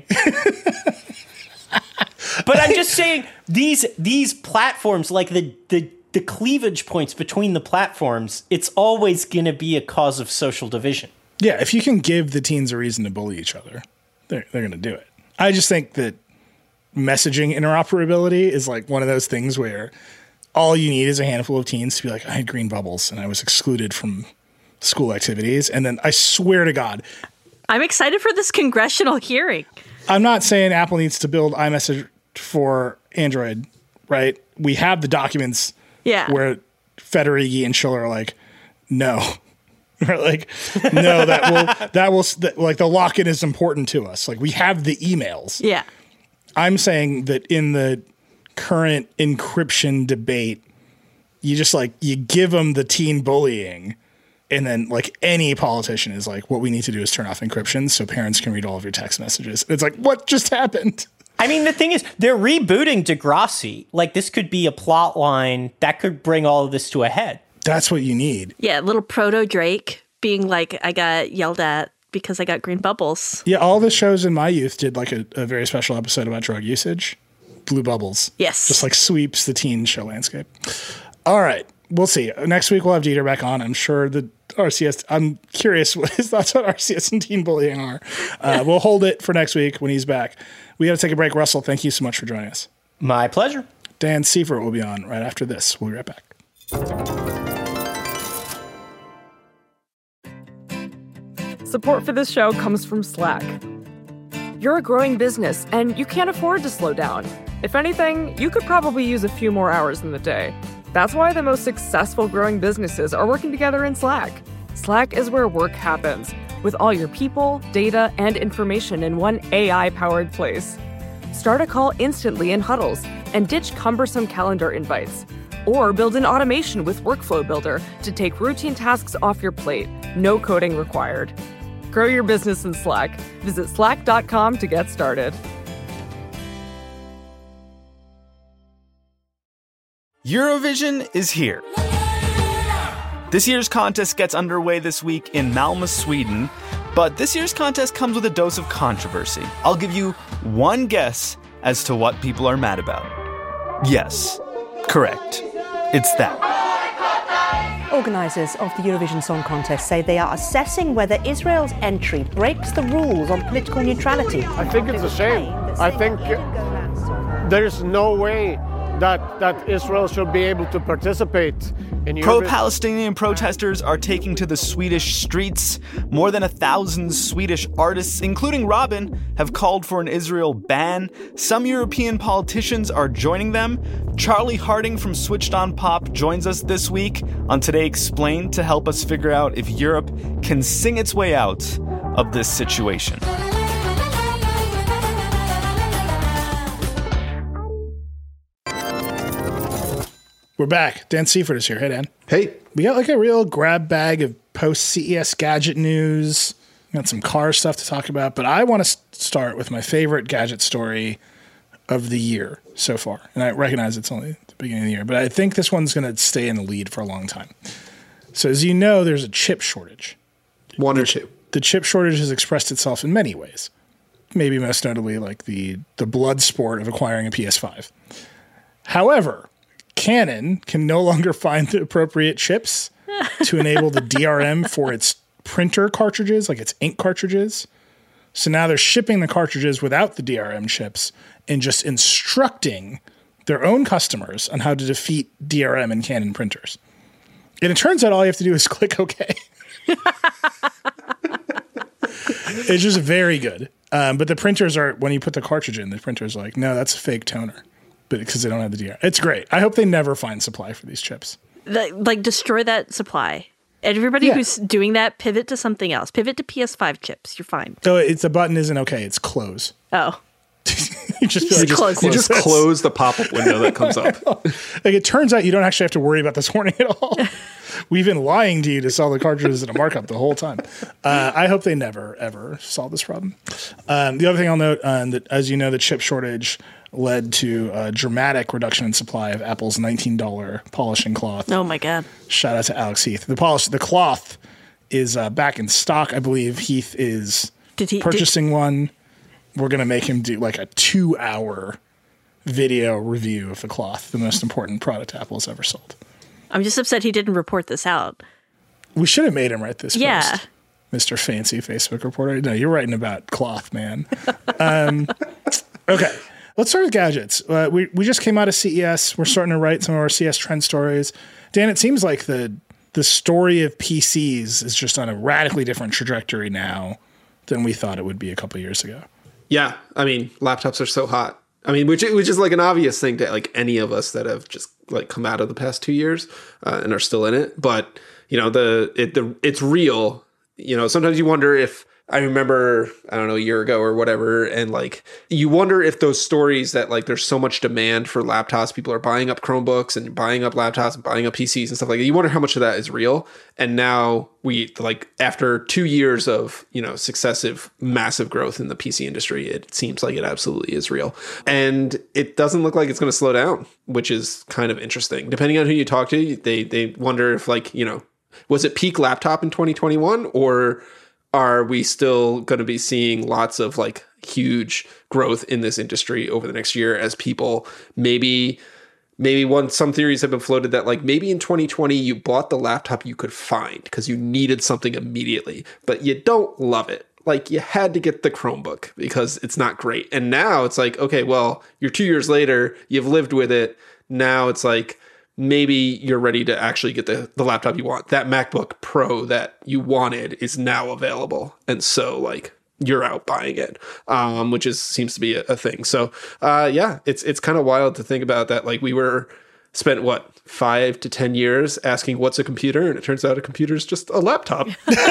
But I'm just saying, these platforms, like the cleavage points between the platforms, it's always going to be a cause of social division. Yeah, if you can give the teens a reason to bully each other, they're going to do it. I just think that messaging interoperability is like one of those things where all you need is a handful of teens to be like, I had green bubbles and I was excluded from school activities. And then I swear to God, I'm excited for this congressional hearing. I'm not saying Apple needs to build iMessage for Android, right? We have the documents where Federighi and Schiller are like, no. Or like, no, that will like the lock-in is important to us. Like, we have the emails. Yeah. I'm saying that in the current encryption debate, you just like, you give them the teen bullying, and then like any politician is like, what we need to do is turn off encryption so parents can read all of your text messages. It's like, what just happened? I mean, the thing is, they're rebooting Degrassi. Like, this could be a plot line that could bring all of this to a head. That's what you need. Yeah, little proto Drake being like, I got yelled at because I got green bubbles. Yeah, all the shows in my youth did like a very special episode about drug usage. Blue Bubbles. Yes. Just like sweeps the teen show landscape. All right. We'll see. Next week we'll have Dieter back on. I'm sure the RCS, I'm curious what his thoughts on RCS and teen bullying are. We'll hold it for next week when he's back. We got to take a break. Russell, thank you so much for joining us. My pleasure. Dan Seifert will be on right after this. We'll be right back. Support for this show comes from Slack. You're a growing business and you can't afford to slow down. If anything, you could probably use a few more hours in the day. That's why the most successful growing businesses are working together in Slack. Slack is where work happens, with all your people, data, and information in one AI-powered place. Start a call instantly in huddles and ditch cumbersome calendar invites. Or build an automation with Workflow Builder to take routine tasks off your plate. No coding required. Grow your business in Slack. Visit slack.com to get started. Eurovision is here. This year's contest gets underway this week in Malmö, Sweden, but this year's contest comes with a dose of controversy. I'll give you one guess as to what people are mad about. Yes, correct. It's that. Organisers of the Eurovision Song Contest say they are assessing whether Israel's entry breaks the rules on political neutrality. I think it's a shame. I think there's no way that Israel should be able to participate in Eurovision. Pro-Palestinian protesters are taking to the Swedish streets. More than 1,000 Swedish artists, including Robin, have called for an Israel ban. Some European politicians are joining them. Charlie Harding from Switched On Pop joins us this week on Today Explained to help us figure out if Europe can sing its way out of this situation. We're back. Dan Seifert is here. Hey, Dan. Hey. We got like a real grab bag of post-CES gadget news. We got some car stuff to talk about, but I want to start with my favorite gadget story of the year so far. And I recognize it's only the beginning of the year, but I think this one's going to stay in the lead for a long time. So as you know, there's a chip shortage. One or two. The chip shortage has expressed itself in many ways. Maybe most notably like the blood sport of acquiring a PS5. However, Canon can no longer find the appropriate chips to enable the DRM for its printer cartridges, like its ink cartridges. So now they're shipping the cartridges without the DRM chips and just instructing their own customers on how to defeat DRM in Canon printers. And it turns out all you have to do is click OK. It's just very good. But the printers are, when you put the cartridge in, the printer's like, no, that's a fake toner. but because they don't have the DR. It's great. I hope they never find supply for these chips. Like destroy that supply. Everybody who's doing that, pivot to something else. Pivot to PS5 chips. You're fine. So the button isn't okay. It's close. Oh. You just close the pop-up window that comes up. Like, it turns out you don't actually have to worry about this warning at all. We've been lying to you to sell the cartridges at a markup the whole time. I hope they never, ever solve this problem. The other thing I'll note, that, as you know, the chip shortage led to a dramatic reduction in supply of Apple's $19 polishing cloth. Oh, my God. Shout out to Alex Heath. The cloth is back in stock. I believe Heath is purchasing one. We're going to make him do like a 2-hour video review of the cloth, the most important product Apple's ever sold. I'm just upset he didn't report this out. We should have made him write this post, Mr. Fancy Facebook reporter. No, you're writing about cloth, man. Okay, let's start with gadgets. We just came out of CES. We're starting to write some of our CES trend stories. Dan, it seems like the story of PCs is just on a radically different trajectory now than we thought it would be a couple years ago. Yeah, I mean, laptops are so hot. I mean, which is like an obvious thing to like any of us that have just like come out of the past 2 years and are still in it. But you know, it's real. You know, sometimes you wonder if I remember, I don't know, a year ago or whatever, and like you wonder if those stories that like there's so much demand for laptops, people are buying up Chromebooks and buying up laptops and buying up PCs and stuff like that. You wonder how much of that is real. And now we like after 2 years of, you know, successive massive growth in the PC industry, it seems like it absolutely is real. And it doesn't look like it's going to slow down, which is kind of interesting. Depending on who you talk to, they wonder if like, you know, was it peak laptop in 2021 or are we still going to be seeing lots of like huge growth in this industry over the next year as people maybe some theories have been floated that like maybe in 2020 you bought the laptop you could find because you needed something immediately, but you don't love it. Like you had to get the Chromebook because it's not great. And now it's like, okay, well, you're 2 years later, you've lived with it. Now it's like, maybe you're ready to actually get the laptop you want. That MacBook Pro that you wanted is now available. And so like you're out buying it, which seems to be a thing. So yeah, it's kind of wild to think about that. Like we spent 5 to 10 years asking what's a computer, and it turns out a computer is just a laptop.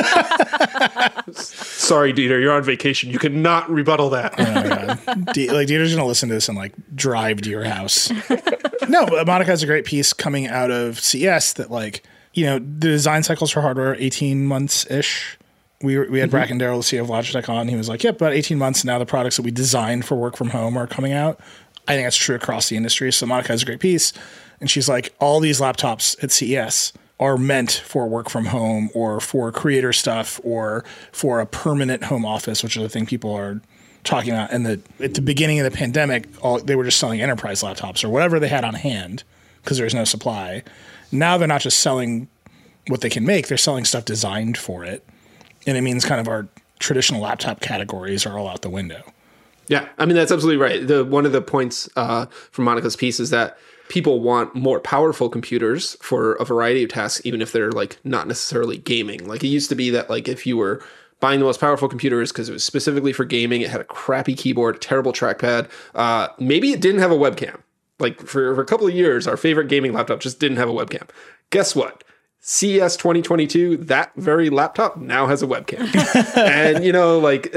Sorry, Dieter, you're on vacation. You cannot rebuttal that. Oh my God. Dieter's gonna listen to this and like drive to your house. No, but Monica has a great piece coming out of CES that like, you know, the design cycles for hardware 18 months ish. We had Bracken Darrell, the CEO of Logitech, on. He was like, yep, about 18 months now the products that we designed for work from home are coming out. I think that's true across the industry. So Monica has a great piece. And she's like, all these laptops at CES are meant for work from home or for creator stuff or for a permanent home office, which is the thing people are talking about. And at the beginning of the pandemic, they were just selling enterprise laptops or whatever they had on hand because there's no supply. Now they're not just selling what they can make, they're selling stuff designed for it. And it means kind of our traditional laptop categories are all out the window. Yeah, I mean, that's absolutely right. One of the points from Monica's piece is that people want more powerful computers for a variety of tasks, even if they're like not necessarily gaming. Like it used to be that like if you were buying the most powerful computers because it was specifically for gaming, it had a crappy keyboard, a terrible trackpad. Maybe it didn't have a webcam. Like for a couple of years, our favorite gaming laptop just didn't have a webcam. Guess what? CES 2022, that very laptop now has a webcam. And, you know, like,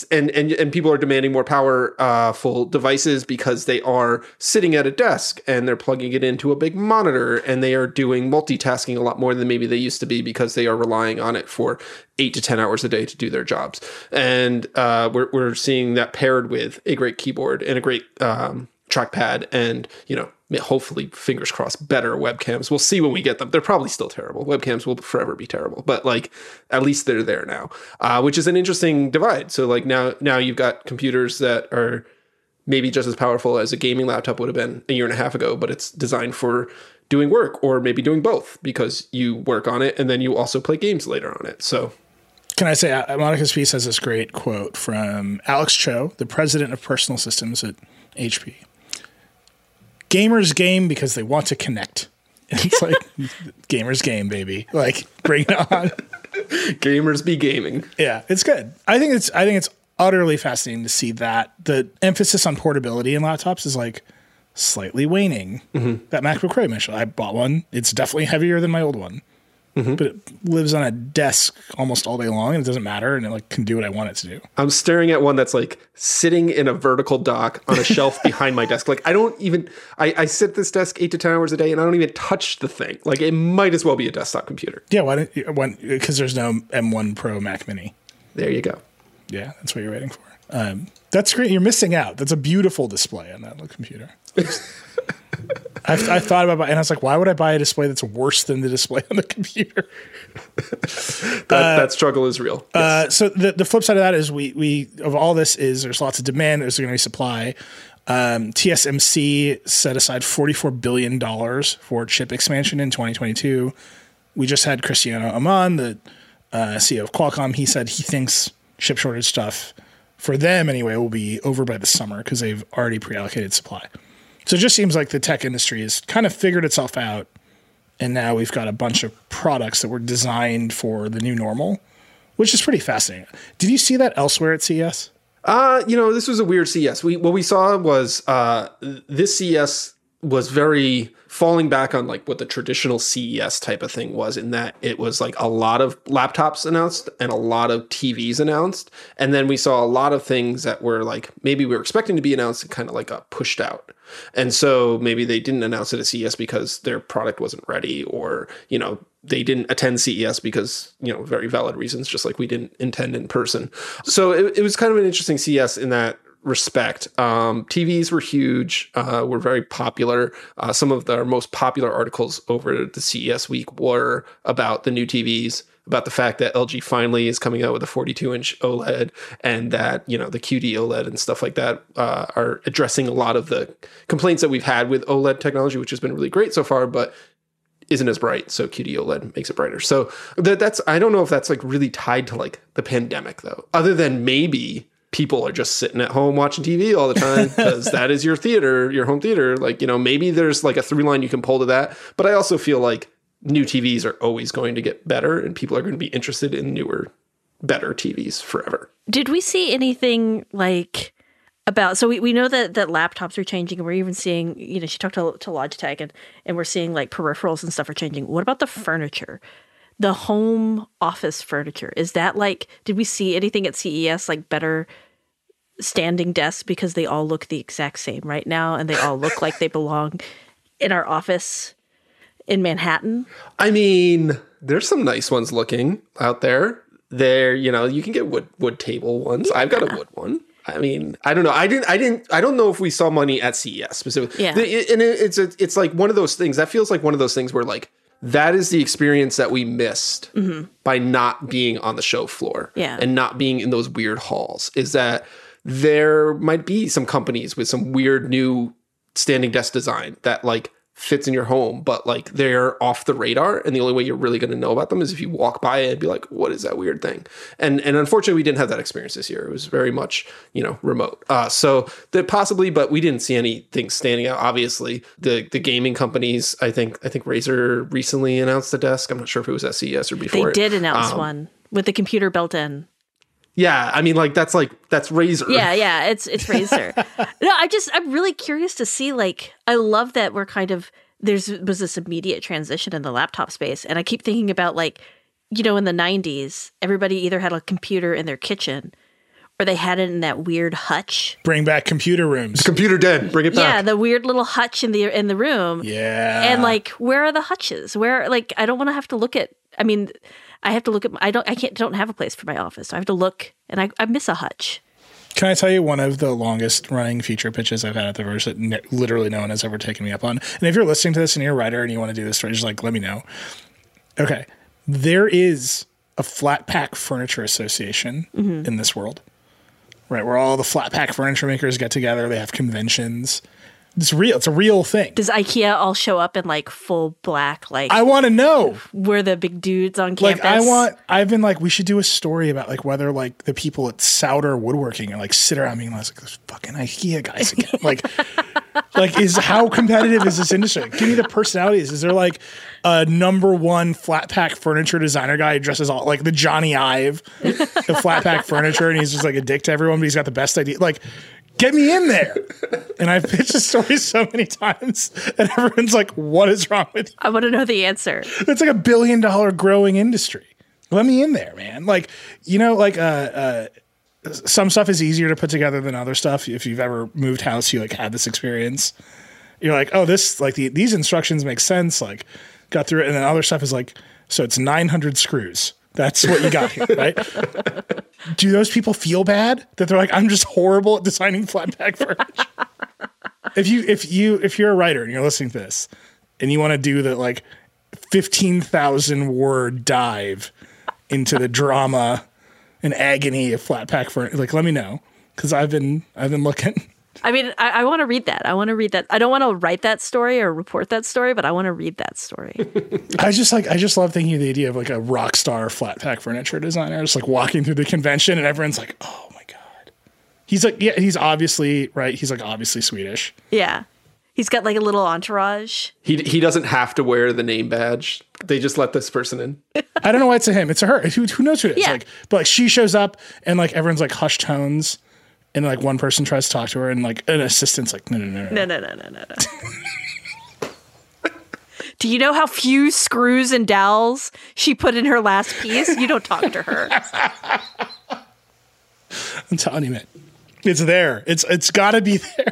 and people are demanding more powerful devices because they are sitting at a desk and they're plugging it into a big monitor and they are doing multitasking a lot more than maybe they used to be because they are relying on it for 8 to 10 hours a day to do their jobs. And we're seeing that paired with a great keyboard and a great trackpad and, you know, hopefully, fingers crossed, better webcams. We'll see when we get them. They're probably still terrible. Webcams will forever be terrible, but like at least they're there now, which is an interesting divide. So like now you've got computers that are maybe just as powerful as a gaming laptop would have been a year and a half ago, but it's designed for doing work or maybe doing both because you work on it and then you also play games later on it. So. Can I say Monica's piece has this great quote from Alex Cho, the president of personal systems at HP. Gamers game because they want to connect. It's like gamers game, baby. Like bring it on. Gamers be gaming. Yeah, it's good. I think it's utterly fascinating to see that the emphasis on portability in laptops is like slightly waning. That MacBook Pro you mentioned, I bought one. It's definitely heavier than my old one. But it lives on a desk almost all day long, and it doesn't matter, and it like can do what I want it to do. I'm staring at one that's like sitting in a vertical dock on a shelf behind my desk. Like I don't even, I sit at this desk 8 to 10 hours a day, and I don't even touch the thing. Like it might as well be a desktop computer. Yeah, why don't you? Because there's no M1 Pro Mac Mini. There you go. Yeah, that's what you're waiting for. That's great. You're missing out. That's a beautiful display on that little computer. I thought about it, and I was like, why would I buy a display that's worse than the display on the computer? That struggle is real. Yes. So the flip side of that is we of all this is there's lots of demand. There's going to be supply. TSMC set aside $44 billion for chip expansion in 2022. We just had Cristiano Amon, the CEO of Qualcomm. He said he thinks chip shortage stuff, for them anyway, will be over by the summer because they've already pre-allocated supply. So it just seems like the tech industry has kind of figured itself out, and now we've got a bunch of products that were designed for the new normal, which is pretty fascinating. Did you see that elsewhere at CES? This was a weird CES. What we saw was this CES was very falling back on like what the traditional CES type of thing was, in that it was like a lot of laptops announced and a lot of TVs announced. And then we saw a lot of things that were like, maybe we were expecting to be announced and kind of like got pushed out. And so maybe they didn't announce it at CES because their product wasn't ready, or, they didn't attend CES because, very valid reasons, just like we didn't attend in person. So it was kind of an interesting CES in that respect. TVs were huge, were very popular. Some of our most popular articles over the CES week were about the new TVs, about the fact that LG finally is coming out with a 42-inch OLED, and that, the QD OLED and stuff like that are addressing a lot of the complaints that we've had with OLED technology, which has been really great so far, but isn't as bright. So QD OLED makes it brighter. So that's, I don't know if that's like really tied to like the pandemic though, other than maybe people are just sitting at home watching TV all the time because that is your theater, your home theater. Like, maybe there's like a through line you can pull to that. But I also feel like new TVs are always going to get better, and people are going to be interested in newer, better TVs forever. Did we see anything like about, so we know that laptops are changing, and we're even seeing, she talked to Logitech, and we're seeing like peripherals and stuff are changing. What about the furniture? The home office furniture, is that like, did we see anything at CES like better standing desks, because they all look the exact same right now, and they all look like they belong in our office in Manhattan? I mean, there's some nice ones looking out there. There, you can get wood table ones. Yeah. I've got a wood one. I mean, I don't know. I don't know if we saw money at CES specifically. Yeah. And it's like one of those things that feels like one of those things where like, that is the experience that we missed by not being on the show floor and not being in those weird halls, is that there might be some companies with some weird new standing desk design that like fits in your home, but like they're off the radar, and the only way you're really going to know about them is if you walk by it and be like, what is that weird thing? And unfortunately we didn't have that experience this year. It was very much, remote. So that possibly, but we didn't see anything standing out. Obviously the gaming companies, I think Razer recently announced the desk. I'm not sure if it was at CES or before. They did announce one with the computer built in. Yeah, I mean, like that's Razer. Yeah, it's Razer. No, I'm really curious to see. Like, I love that we're kind of was this immediate transition in the laptop space, and I keep thinking about like, in the 90s, everybody either had a computer in their kitchen, or they had it in that weird hutch. Bring back computer rooms. Computer den. Bring it back. Yeah, the weird little hutch in the room. Yeah. And like, where are the hutches? Where, like, I don't want to have to look at. I mean, I have to look at. I don't have a place for my office. So I have to look, and I miss a hutch. Can I tell you one of the longest running feature pitches I've had at the Verge that literally no one has ever taken me up on? And if you're listening to this and you're a writer and you want to do this story, just like let me know. Okay, there is a flat pack furniture association in this world, right? Where all the flat pack furniture makers get together. They have conventions. It's real. It's a real thing. Does IKEA all show up in like full black? Like, I want to know. We're the big dudes on campus. Like, I've been like, we should do a story about like whether like the people at Souder Woodworking and like sit around being like, those fucking IKEA guys again. like is how competitive is this industry? Give me the personalities. Is there like a number one flat pack furniture designer guy who dresses all like the Johnny Ive of flat pack furniture, and he's just like a dick to everyone, but he's got the best idea? Like, Get me in there. And I've pitched the story so many times, and everyone's like, what is wrong with you? I want to know the answer. It's like $1 billion growing industry. Let me in there, man. Like, some stuff is easier to put together than other stuff. If you've ever moved house, you like had this experience. You're like, oh, this, like these instructions make sense. Like, got through it. And then other stuff is like, so it's 900 screws. That's what you got here, right? Do those people feel bad that they're like, I'm just horrible at designing flat pack furniture? If you're a writer and you're listening to this and you want to do the like 15,000 word dive into the drama and agony of flat pack furniture, like, let me know, because I've been looking. I mean, I want to read that. I want to read that. I don't want to write that story or report that story, but I want to read that story. I just love thinking of the idea of like a rock star flat pack furniture designer just like walking through the convention and everyone's like, oh my God. He's like, yeah, he's obviously, right? He's like obviously Swedish. Yeah. He's got like a little entourage. He doesn't have to wear the name badge. They just let this person in. I don't know why it's a him. It's a her. Who knows who it is? Yeah. Like, but like she shows up and like everyone's like hushed tones. And like one person tries to talk to her and like an assistant's like, no. Do you know how few screws and dowels she put in her last piece? You don't talk to her. I'm telling you, man. It's there. It's got to be there.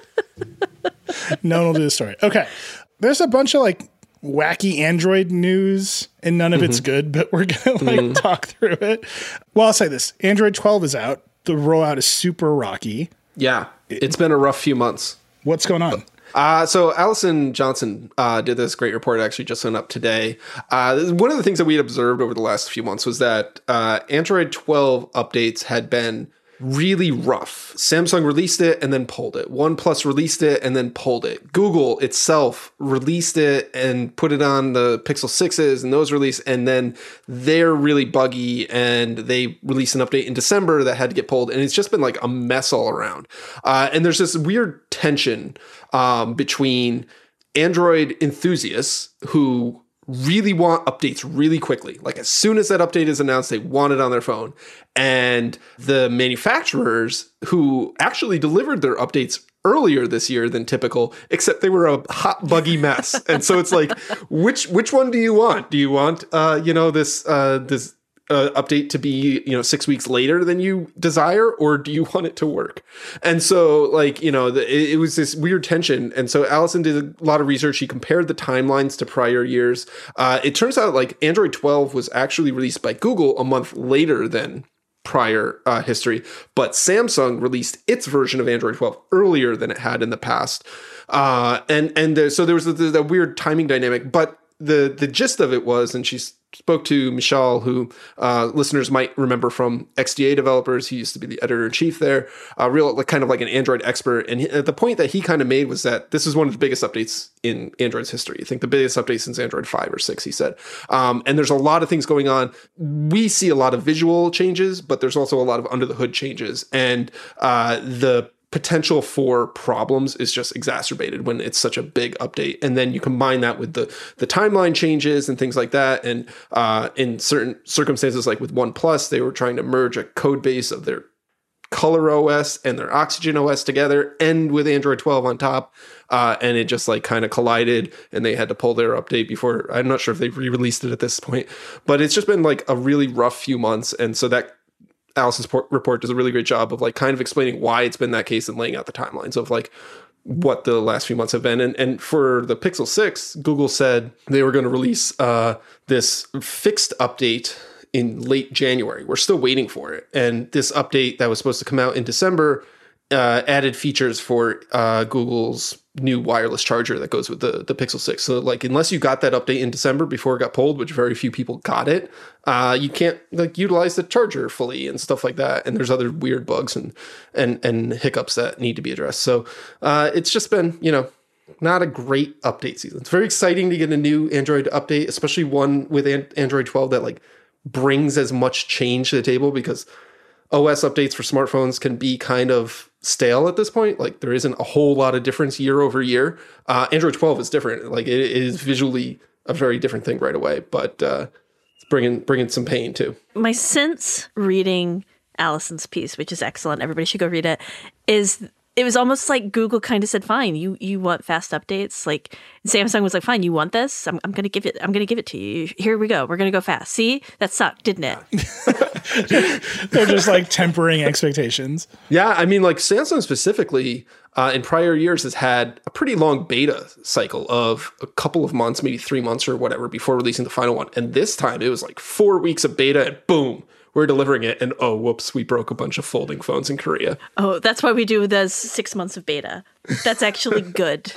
No one will do the story. Okay. There's a bunch of like wacky Android news and none of it's good, but we're going to like talk through it. Well, I'll say this. Android 12 is out. The rollout is super rocky. Yeah, it's been a rough few months. What's going on? So Allison Johnson did this great report, actually just went up today. One of the things that we had observed over the last few months was that Android 12 updates had been really rough. Samsung released it and then pulled it. OnePlus released it and then pulled it. Google itself released it and put it on the Pixel 6s and those released, and then they're really buggy and they released an update in December that had to get pulled, and it's just been like a mess all around. And there's this weird tension between Android enthusiasts who really want updates really quickly. Like as soon as that update is announced, they want it on their phone. And the manufacturers who actually delivered their updates earlier this year than typical, except they were a hot, buggy mess. And so it's like, which one do you want? Do you want, this update to be 6 weeks later than you desire, or do you want it to work? And so like it was this weird tension. And so Allison did a lot of research. She compared the timelines to prior years. It turns out like Android 12 was actually released by Google a month later than prior history, but Samsung released its version of Android 12 earlier than it had in the past. So there was the weird timing dynamic, but the gist of it was, and she's spoke to Michal, who listeners might remember from XDA Developers. He used to be the editor-in-chief there, kind of like an Android expert. And the point that he kind of made was that this is one of the biggest updates in Android's history. I think the biggest update since Android 5 or 6, he said. And there's a lot of things going on. We see a lot of visual changes, but there's also a lot of under-the-hood changes. And the potential for problems is just exacerbated when it's such a big update. And then you combine that with the timeline changes and things like that. And in certain circumstances, like with OnePlus, they were trying to merge a code base of their Color OS and their Oxygen OS together, and with Android 12 on top. And it just like kind of collided, and they had to pull their update before. I'm not sure if they've re-released it at this point, but it's just been like a really rough few months. And so that Allison's report does a really great job of like kind of explaining why it's been that case and laying out the timelines of like what the last few months have been. And for the Pixel 6, Google said they were going to release this fixed update in late January. We're still waiting for it. And this update that was supposed to come out in December added features for Google's new wireless charger that goes with the Pixel 6. So like, unless you got that update in December before it got pulled, which very few people got it, you can't like utilize the charger fully and stuff like that. And there's other weird bugs and hiccups that need to be addressed. So it's just been, not a great update season. It's very exciting to get a new Android update, especially one with Android 12 that like brings as much change to the table, because OS updates for smartphones can be kind of stale at this point. Like there isn't a whole lot of difference year over year. Android 12 is different. Like it is visually a very different thing right away, but it's bringing some pain too. My sense reading Allison's piece, which is excellent. Everybody should go read it. It was almost like Google kind of said, "Fine, you want fast updates." Like Samsung was like, "Fine, you want this? I'm going to give it to you. Here we go. We're going to go fast." See, that sucked, didn't it? They're just like tempering expectations. Yeah, I mean, like Samsung specifically in prior years has had a pretty long beta cycle of a couple of months, maybe 3 months or whatever, before releasing the final one. And this time it was like 4 weeks of beta and boom, we're delivering it. And oh, whoops, we broke a bunch of folding phones in Korea. Oh, that's why we do those 6 months of beta. That's actually good.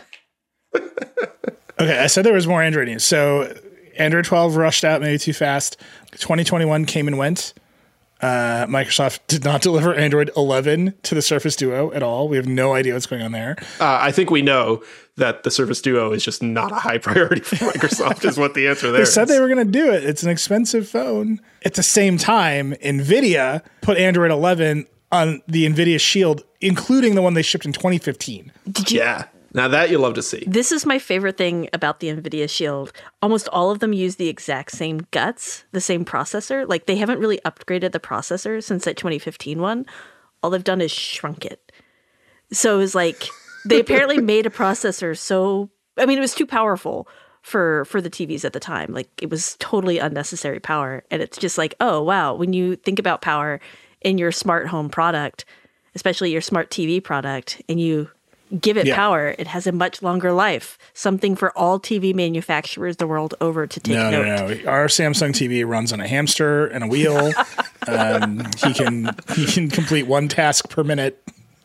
Okay, I said there was more Android news. So Android 12 rushed out maybe too fast. 2021 came and went. Microsoft did not deliver Android 11 to the Surface Duo at all. We have no idea what's going on there. I think we know that the Surface Duo is just not a high priority for Microsoft is what the answer there They is. said they were going to do it. It's an expensive phone. At the same time, NVIDIA put Android 11 on the NVIDIA Shield, including the one they shipped in 2015. Yeah. Now that you'll love to see. This is my favorite thing about the NVIDIA Shield. Almost all of them use the exact same guts, the same processor. Like they haven't really upgraded the processor since that 2015 one. All they've done is shrunk it. So it was like they apparently made a processor so, I mean, it was too powerful for the TVs at the time. Like it was totally unnecessary power. And it's just like, oh, wow. When you think about power in your smart home product, especially your smart TV product, and you give it power, it has a much longer life. Something for all TV manufacturers the world over to take note. No. Our Samsung TV runs on a hamster and a wheel. He can complete one task per minute.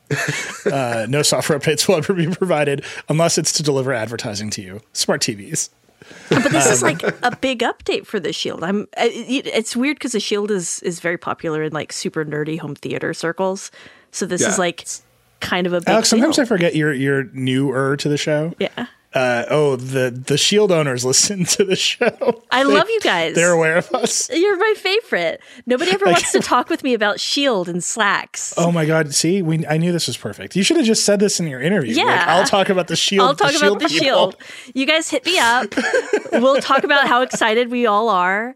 No software updates will ever be provided unless it's to deliver advertising to you. Smart TVs. But this is like a big update for the Shield. It's weird because the Shield is very popular in like super nerdy home theater circles. So this is like kind of a big Alex, sometimes deal. I forget you're newer to the show. Yeah. The Shield owners listen to the show. I love you guys. They're aware of us. You're my favorite. Nobody ever wants to talk with me about Shield and Slacks. Oh my God. See, I knew this was perfect. You should have just said this in your interview. Yeah. Like, I'll talk about the Shield. I'll talk about the Shield. You guys hit me up. We'll talk about how excited we all are.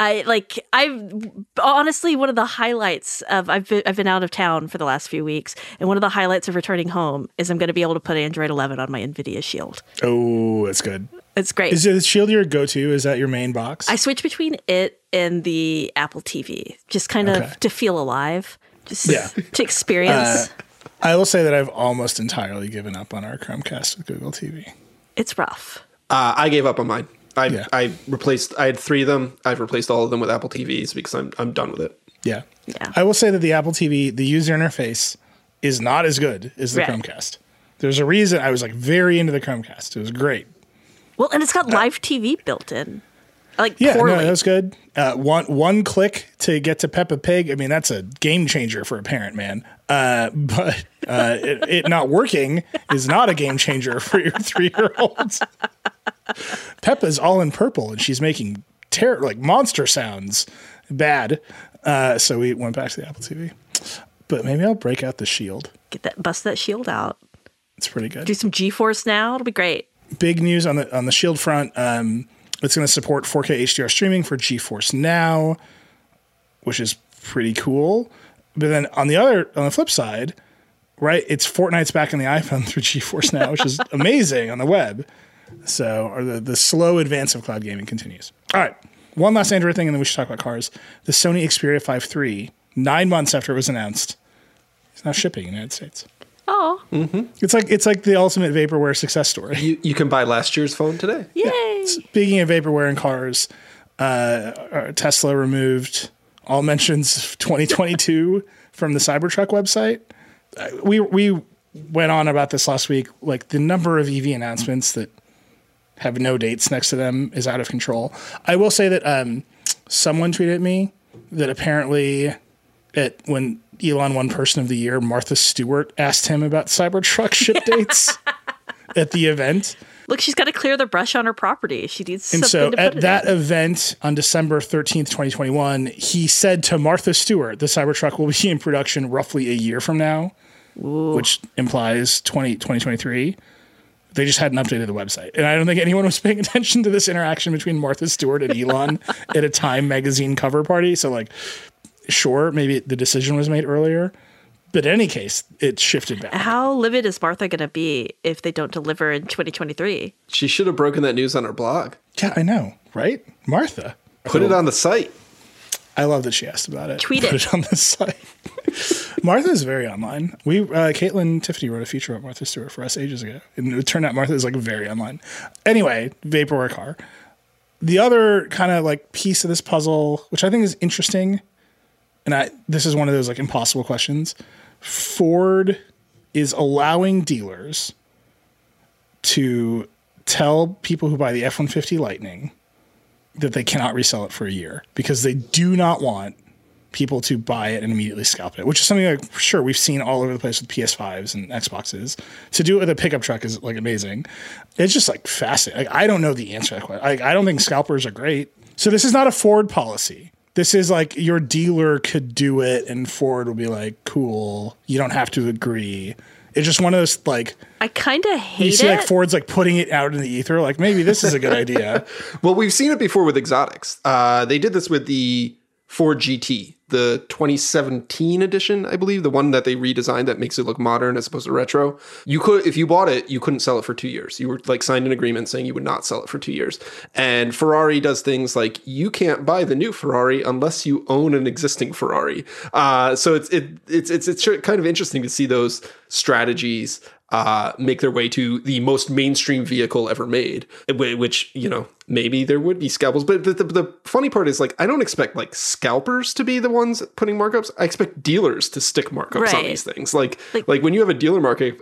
I've honestly, one of the highlights of I've been out of town for the last few weeks, and one of the highlights of returning home is I'm going to be able to put Android 11 on my NVIDIA Shield. Oh, that's good. It's great. Is the Shield your go-to? Is that your main box? I switch between it and the Apple TV, just kind of to feel alive, just to experience. I will say that I've almost entirely given up on our Chromecast with Google TV. It's rough. I gave up on mine. I had 3 of them. I've replaced all of them with Apple TVs because I'm done with it. Yeah. I will say that the Apple TV, the user interface is not as good as the Chromecast. There's a reason I was like very into the Chromecast. It was great. Well, and it's got live TV built in. Poorly. No, that was good. One click to get to Peppa Pig. I mean, that's a game changer for a parent, man. But it not working is not a game changer for your 3-year-olds. Peppa's all in purple, and she's making monster sounds. Bad. So we went back to the Apple TV. But maybe I'll break out the Shield. Bust that Shield out. It's pretty good. Do some GeForce Now. It'll be great. Big news on the Shield front. It's going to support 4K HDR streaming for GeForce Now, which is pretty cool. But then on the flip side, right, it's Fortnite's back on the iPhone through GeForce Now, which is amazing on the web. So the slow advance of cloud gaming continues. All right, one last Android thing, and then we should talk about cars. The Sony Xperia 5 III, 9 months after it was announced, is now shipping in the United States. Oh, it's like the ultimate vaporware success story. You can buy last year's phone today. Yay! Speaking of vaporware and cars, Tesla removed all mentions of 2022 from the Cybertruck website. We went on about this last week. Like the number of EV announcements that have no dates next to them is out of control. I will say that someone tweeted me that apparently when Elon won Person of the Year, Martha Stewart asked him about Cybertruck ship dates at the event. Look, she's got to clear the brush on her property. She needs something to put at it that in. event on December 13th, 2021, he said to Martha Stewart, the Cybertruck will be in production roughly a year from now, which implies 2023. They just hadn't updated the website. And I don't think anyone was paying attention to this interaction between Martha Stewart and Elon at a Time magazine cover party. So sure, maybe the decision was made earlier, but in any case, it shifted back. How livid is Martha going to be if they don't deliver in 2023? She should have broken that news on her blog. Yeah, I know, right? Martha. Put it on the site. I love that she asked about it. Tweet Put it. it on the site. Martha is very online. Caitlin Tiffany wrote a feature about Martha Stewart for us ages ago. And it turned out Martha is like very online. Anyway, Vaporware car. The other kind of like piece of this puzzle, which I think is interesting, and this is one of those like impossible questions. Ford is allowing dealers to tell people who buy the F-150 Lightning that they cannot resell it for a year because they do not want people to buy it and immediately scalp it, which is something like, sure, we've seen all over the place with PS5s and Xboxes. To do it with a pickup truck is like amazing. It's just like fascinating. Like, I don't know the answer to that question. Like, I don't think scalpers are great. So this is not a Ford policy. This is like your dealer could do it and Ford will be like, cool, you don't have to agree. It's just one of those like, I kind of hate you see it. like Ford's like putting it out in the ether. Like maybe this is a good idea. Well, we've seen it before with exotics. They did this with the Ford GT, the 2017 edition, I believe, the one that they redesigned that makes it look modern as opposed to retro. You could, if you bought it, you couldn't sell it for 2 years. You were like signed an agreement saying you would not sell it for 2 years. And Ferrari does things like you can't buy the new Ferrari unless you own an existing Ferrari. So it's kind of interesting to see those strategies make their way to the most mainstream vehicle ever made, which, you know, maybe there would be scalpels. But the funny part is, like, I don't expect like scalpers to be the ones putting markups. I expect dealers to stick markups on these things. Like when you have a dealer market,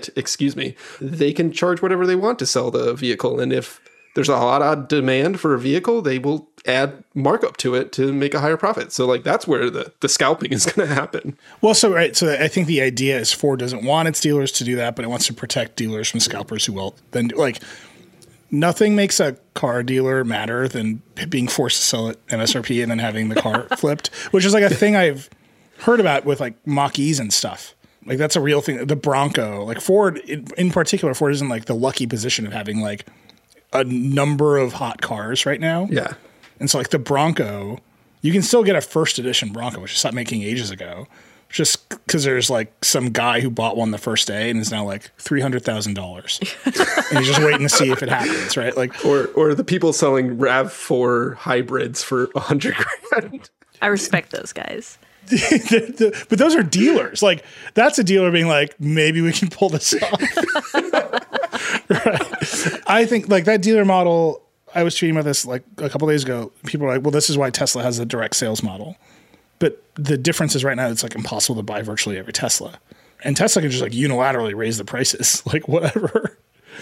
they can charge whatever they want to sell the vehicle. And if there's a lot of demand for a vehicle, they will add markup to it to make a higher profit. So like that's where the scalping is going to happen. Well, so I think the idea is Ford doesn't want its dealers to do that, but it wants to protect dealers from scalpers who will then like nothing makes a car dealer madder than being forced to sell it MSRP and then having the car flipped, which is like a thing I've heard about with like Mach-E's and stuff. Like that's a real thing. The Bronco, like Ford in particular, Ford is in like the lucky position of having like a number of hot cars right now. Yeah. And so like the Bronco, you can still get a first edition Bronco, which I stopped making ages ago, just because there's like some guy who bought one the first day and is now like $300,000. And he's just waiting to see if it happens, right? Like, or the people selling RAV4 hybrids for $100,000. I respect those guys. But those are dealers. Like that's a dealer being like, maybe we can pull this off. Right. I think like that dealer model, I was tweeting about this like a couple days ago. People were like, well, this is why Tesla has a direct sales model. But the difference is right now it's like impossible to buy virtually every Tesla. And Tesla can just like unilaterally raise the prices, like whatever.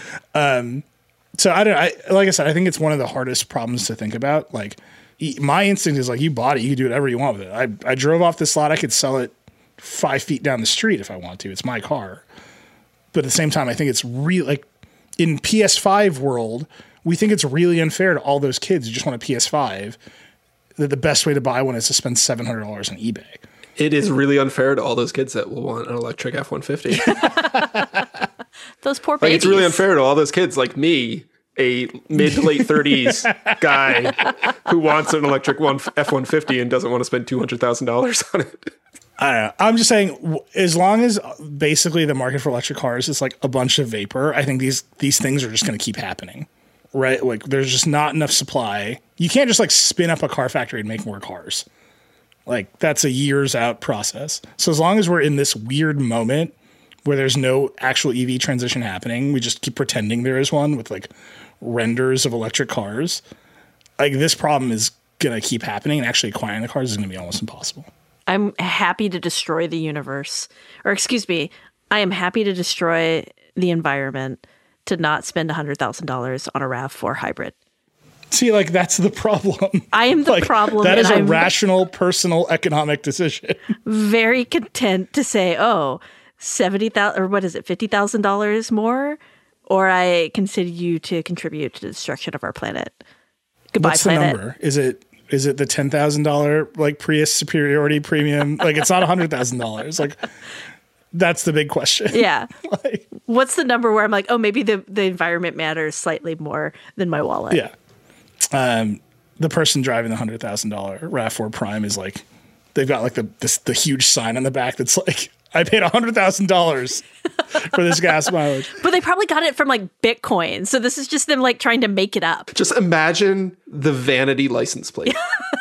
So like I said, I think it's one of the hardest problems to think about. Like my instinct is like, you bought it, you can do whatever you want with it. I drove off this lot, I could sell it 5 feet down the street if I want to. It's my car. But at the same time, I think it's really like in PS5 world, we think it's really unfair to all those kids who just want a PS5 that the best way to buy one is to spend $700 on eBay. It is really unfair to all those kids that will want an electric F-150. Those poor babies. Like, it's really unfair to all those kids like me, a mid to late 30s guy who wants an electric F-150 and doesn't want to spend $200,000 on it. I don't know. I'm just saying, as long as basically the market for electric cars is like a bunch of vapor, I think these things are just going to keep happening, right? Like there's just not enough supply. You can't just like spin up a car factory and make more cars. Like that's a years out process. So as long as we're in this weird moment where there's no actual EV transition happening, we just keep pretending there is one with like renders of electric cars. Like this problem is going to keep happening, and actually acquiring the cars is going to be almost impossible. I'm happy to destroy the universe. Or excuse me, I am happy to destroy the environment to not spend $100,000 on a RAV4 hybrid. See, like, that's the problem. I am the like, problem. That is a rational, personal, economic decision. Very content to say, oh, $70,000 or what is it, $50,000 more? Or I consider you to contribute to the destruction of our planet. Goodbye, What's planet. The number? Is it the $10,000 like Prius superiority premium? Like it's not $100,000. Like that's the big question. Yeah. Like, what's the number where I'm like, oh, maybe the environment matters slightly more than my wallet? Yeah. The person driving the $100,000 RAV4 Prime is like they've got like the huge sign on the back that's like, I paid $100,000 for this gas mileage. But they probably got it from like Bitcoin. So this is just them like trying to make it up. Just imagine the vanity license plate.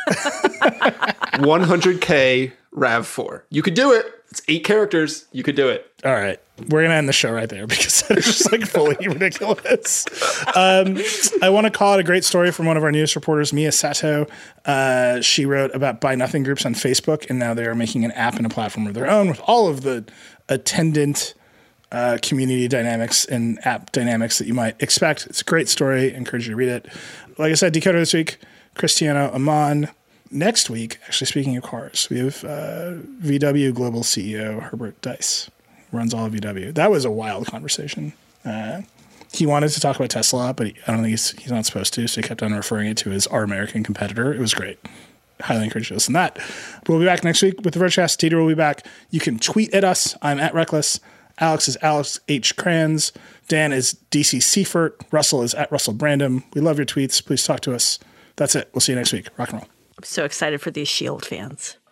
100K RAV4. You could do it. It's 8 characters. You could do it. All right. We're going to end the show right there because it's just like fully ridiculous. I want to call it a great story from one of our news reporters, Mia Sato. She wrote about Buy Nothing groups on Facebook, and now they are making an app and a platform of their own with all of the attendant community dynamics and app dynamics that you might expect. It's a great story. I encourage you to read it. Like I said, Decoder this week, Cristiano Amon. Next week, actually, speaking of cars, we have VW Global CEO Herbert Diess. Runs all of VW. That was a wild conversation. He wanted to talk about Tesla, but I don't think he's not supposed to, so he kept on referring it to as our American competitor. It was great. Highly encourage you to listen to that. But we'll be back next week with the Vergecast. Dieter will be back. You can tweet at us. I'm at Reckless. Alex is Alex H. Kranz. Dan is DC Seifert. Russell is at Russell Brandom. We love your tweets. Please talk to us. That's it. We'll see you next week. Rock and roll. I'm so excited for these Shield fans.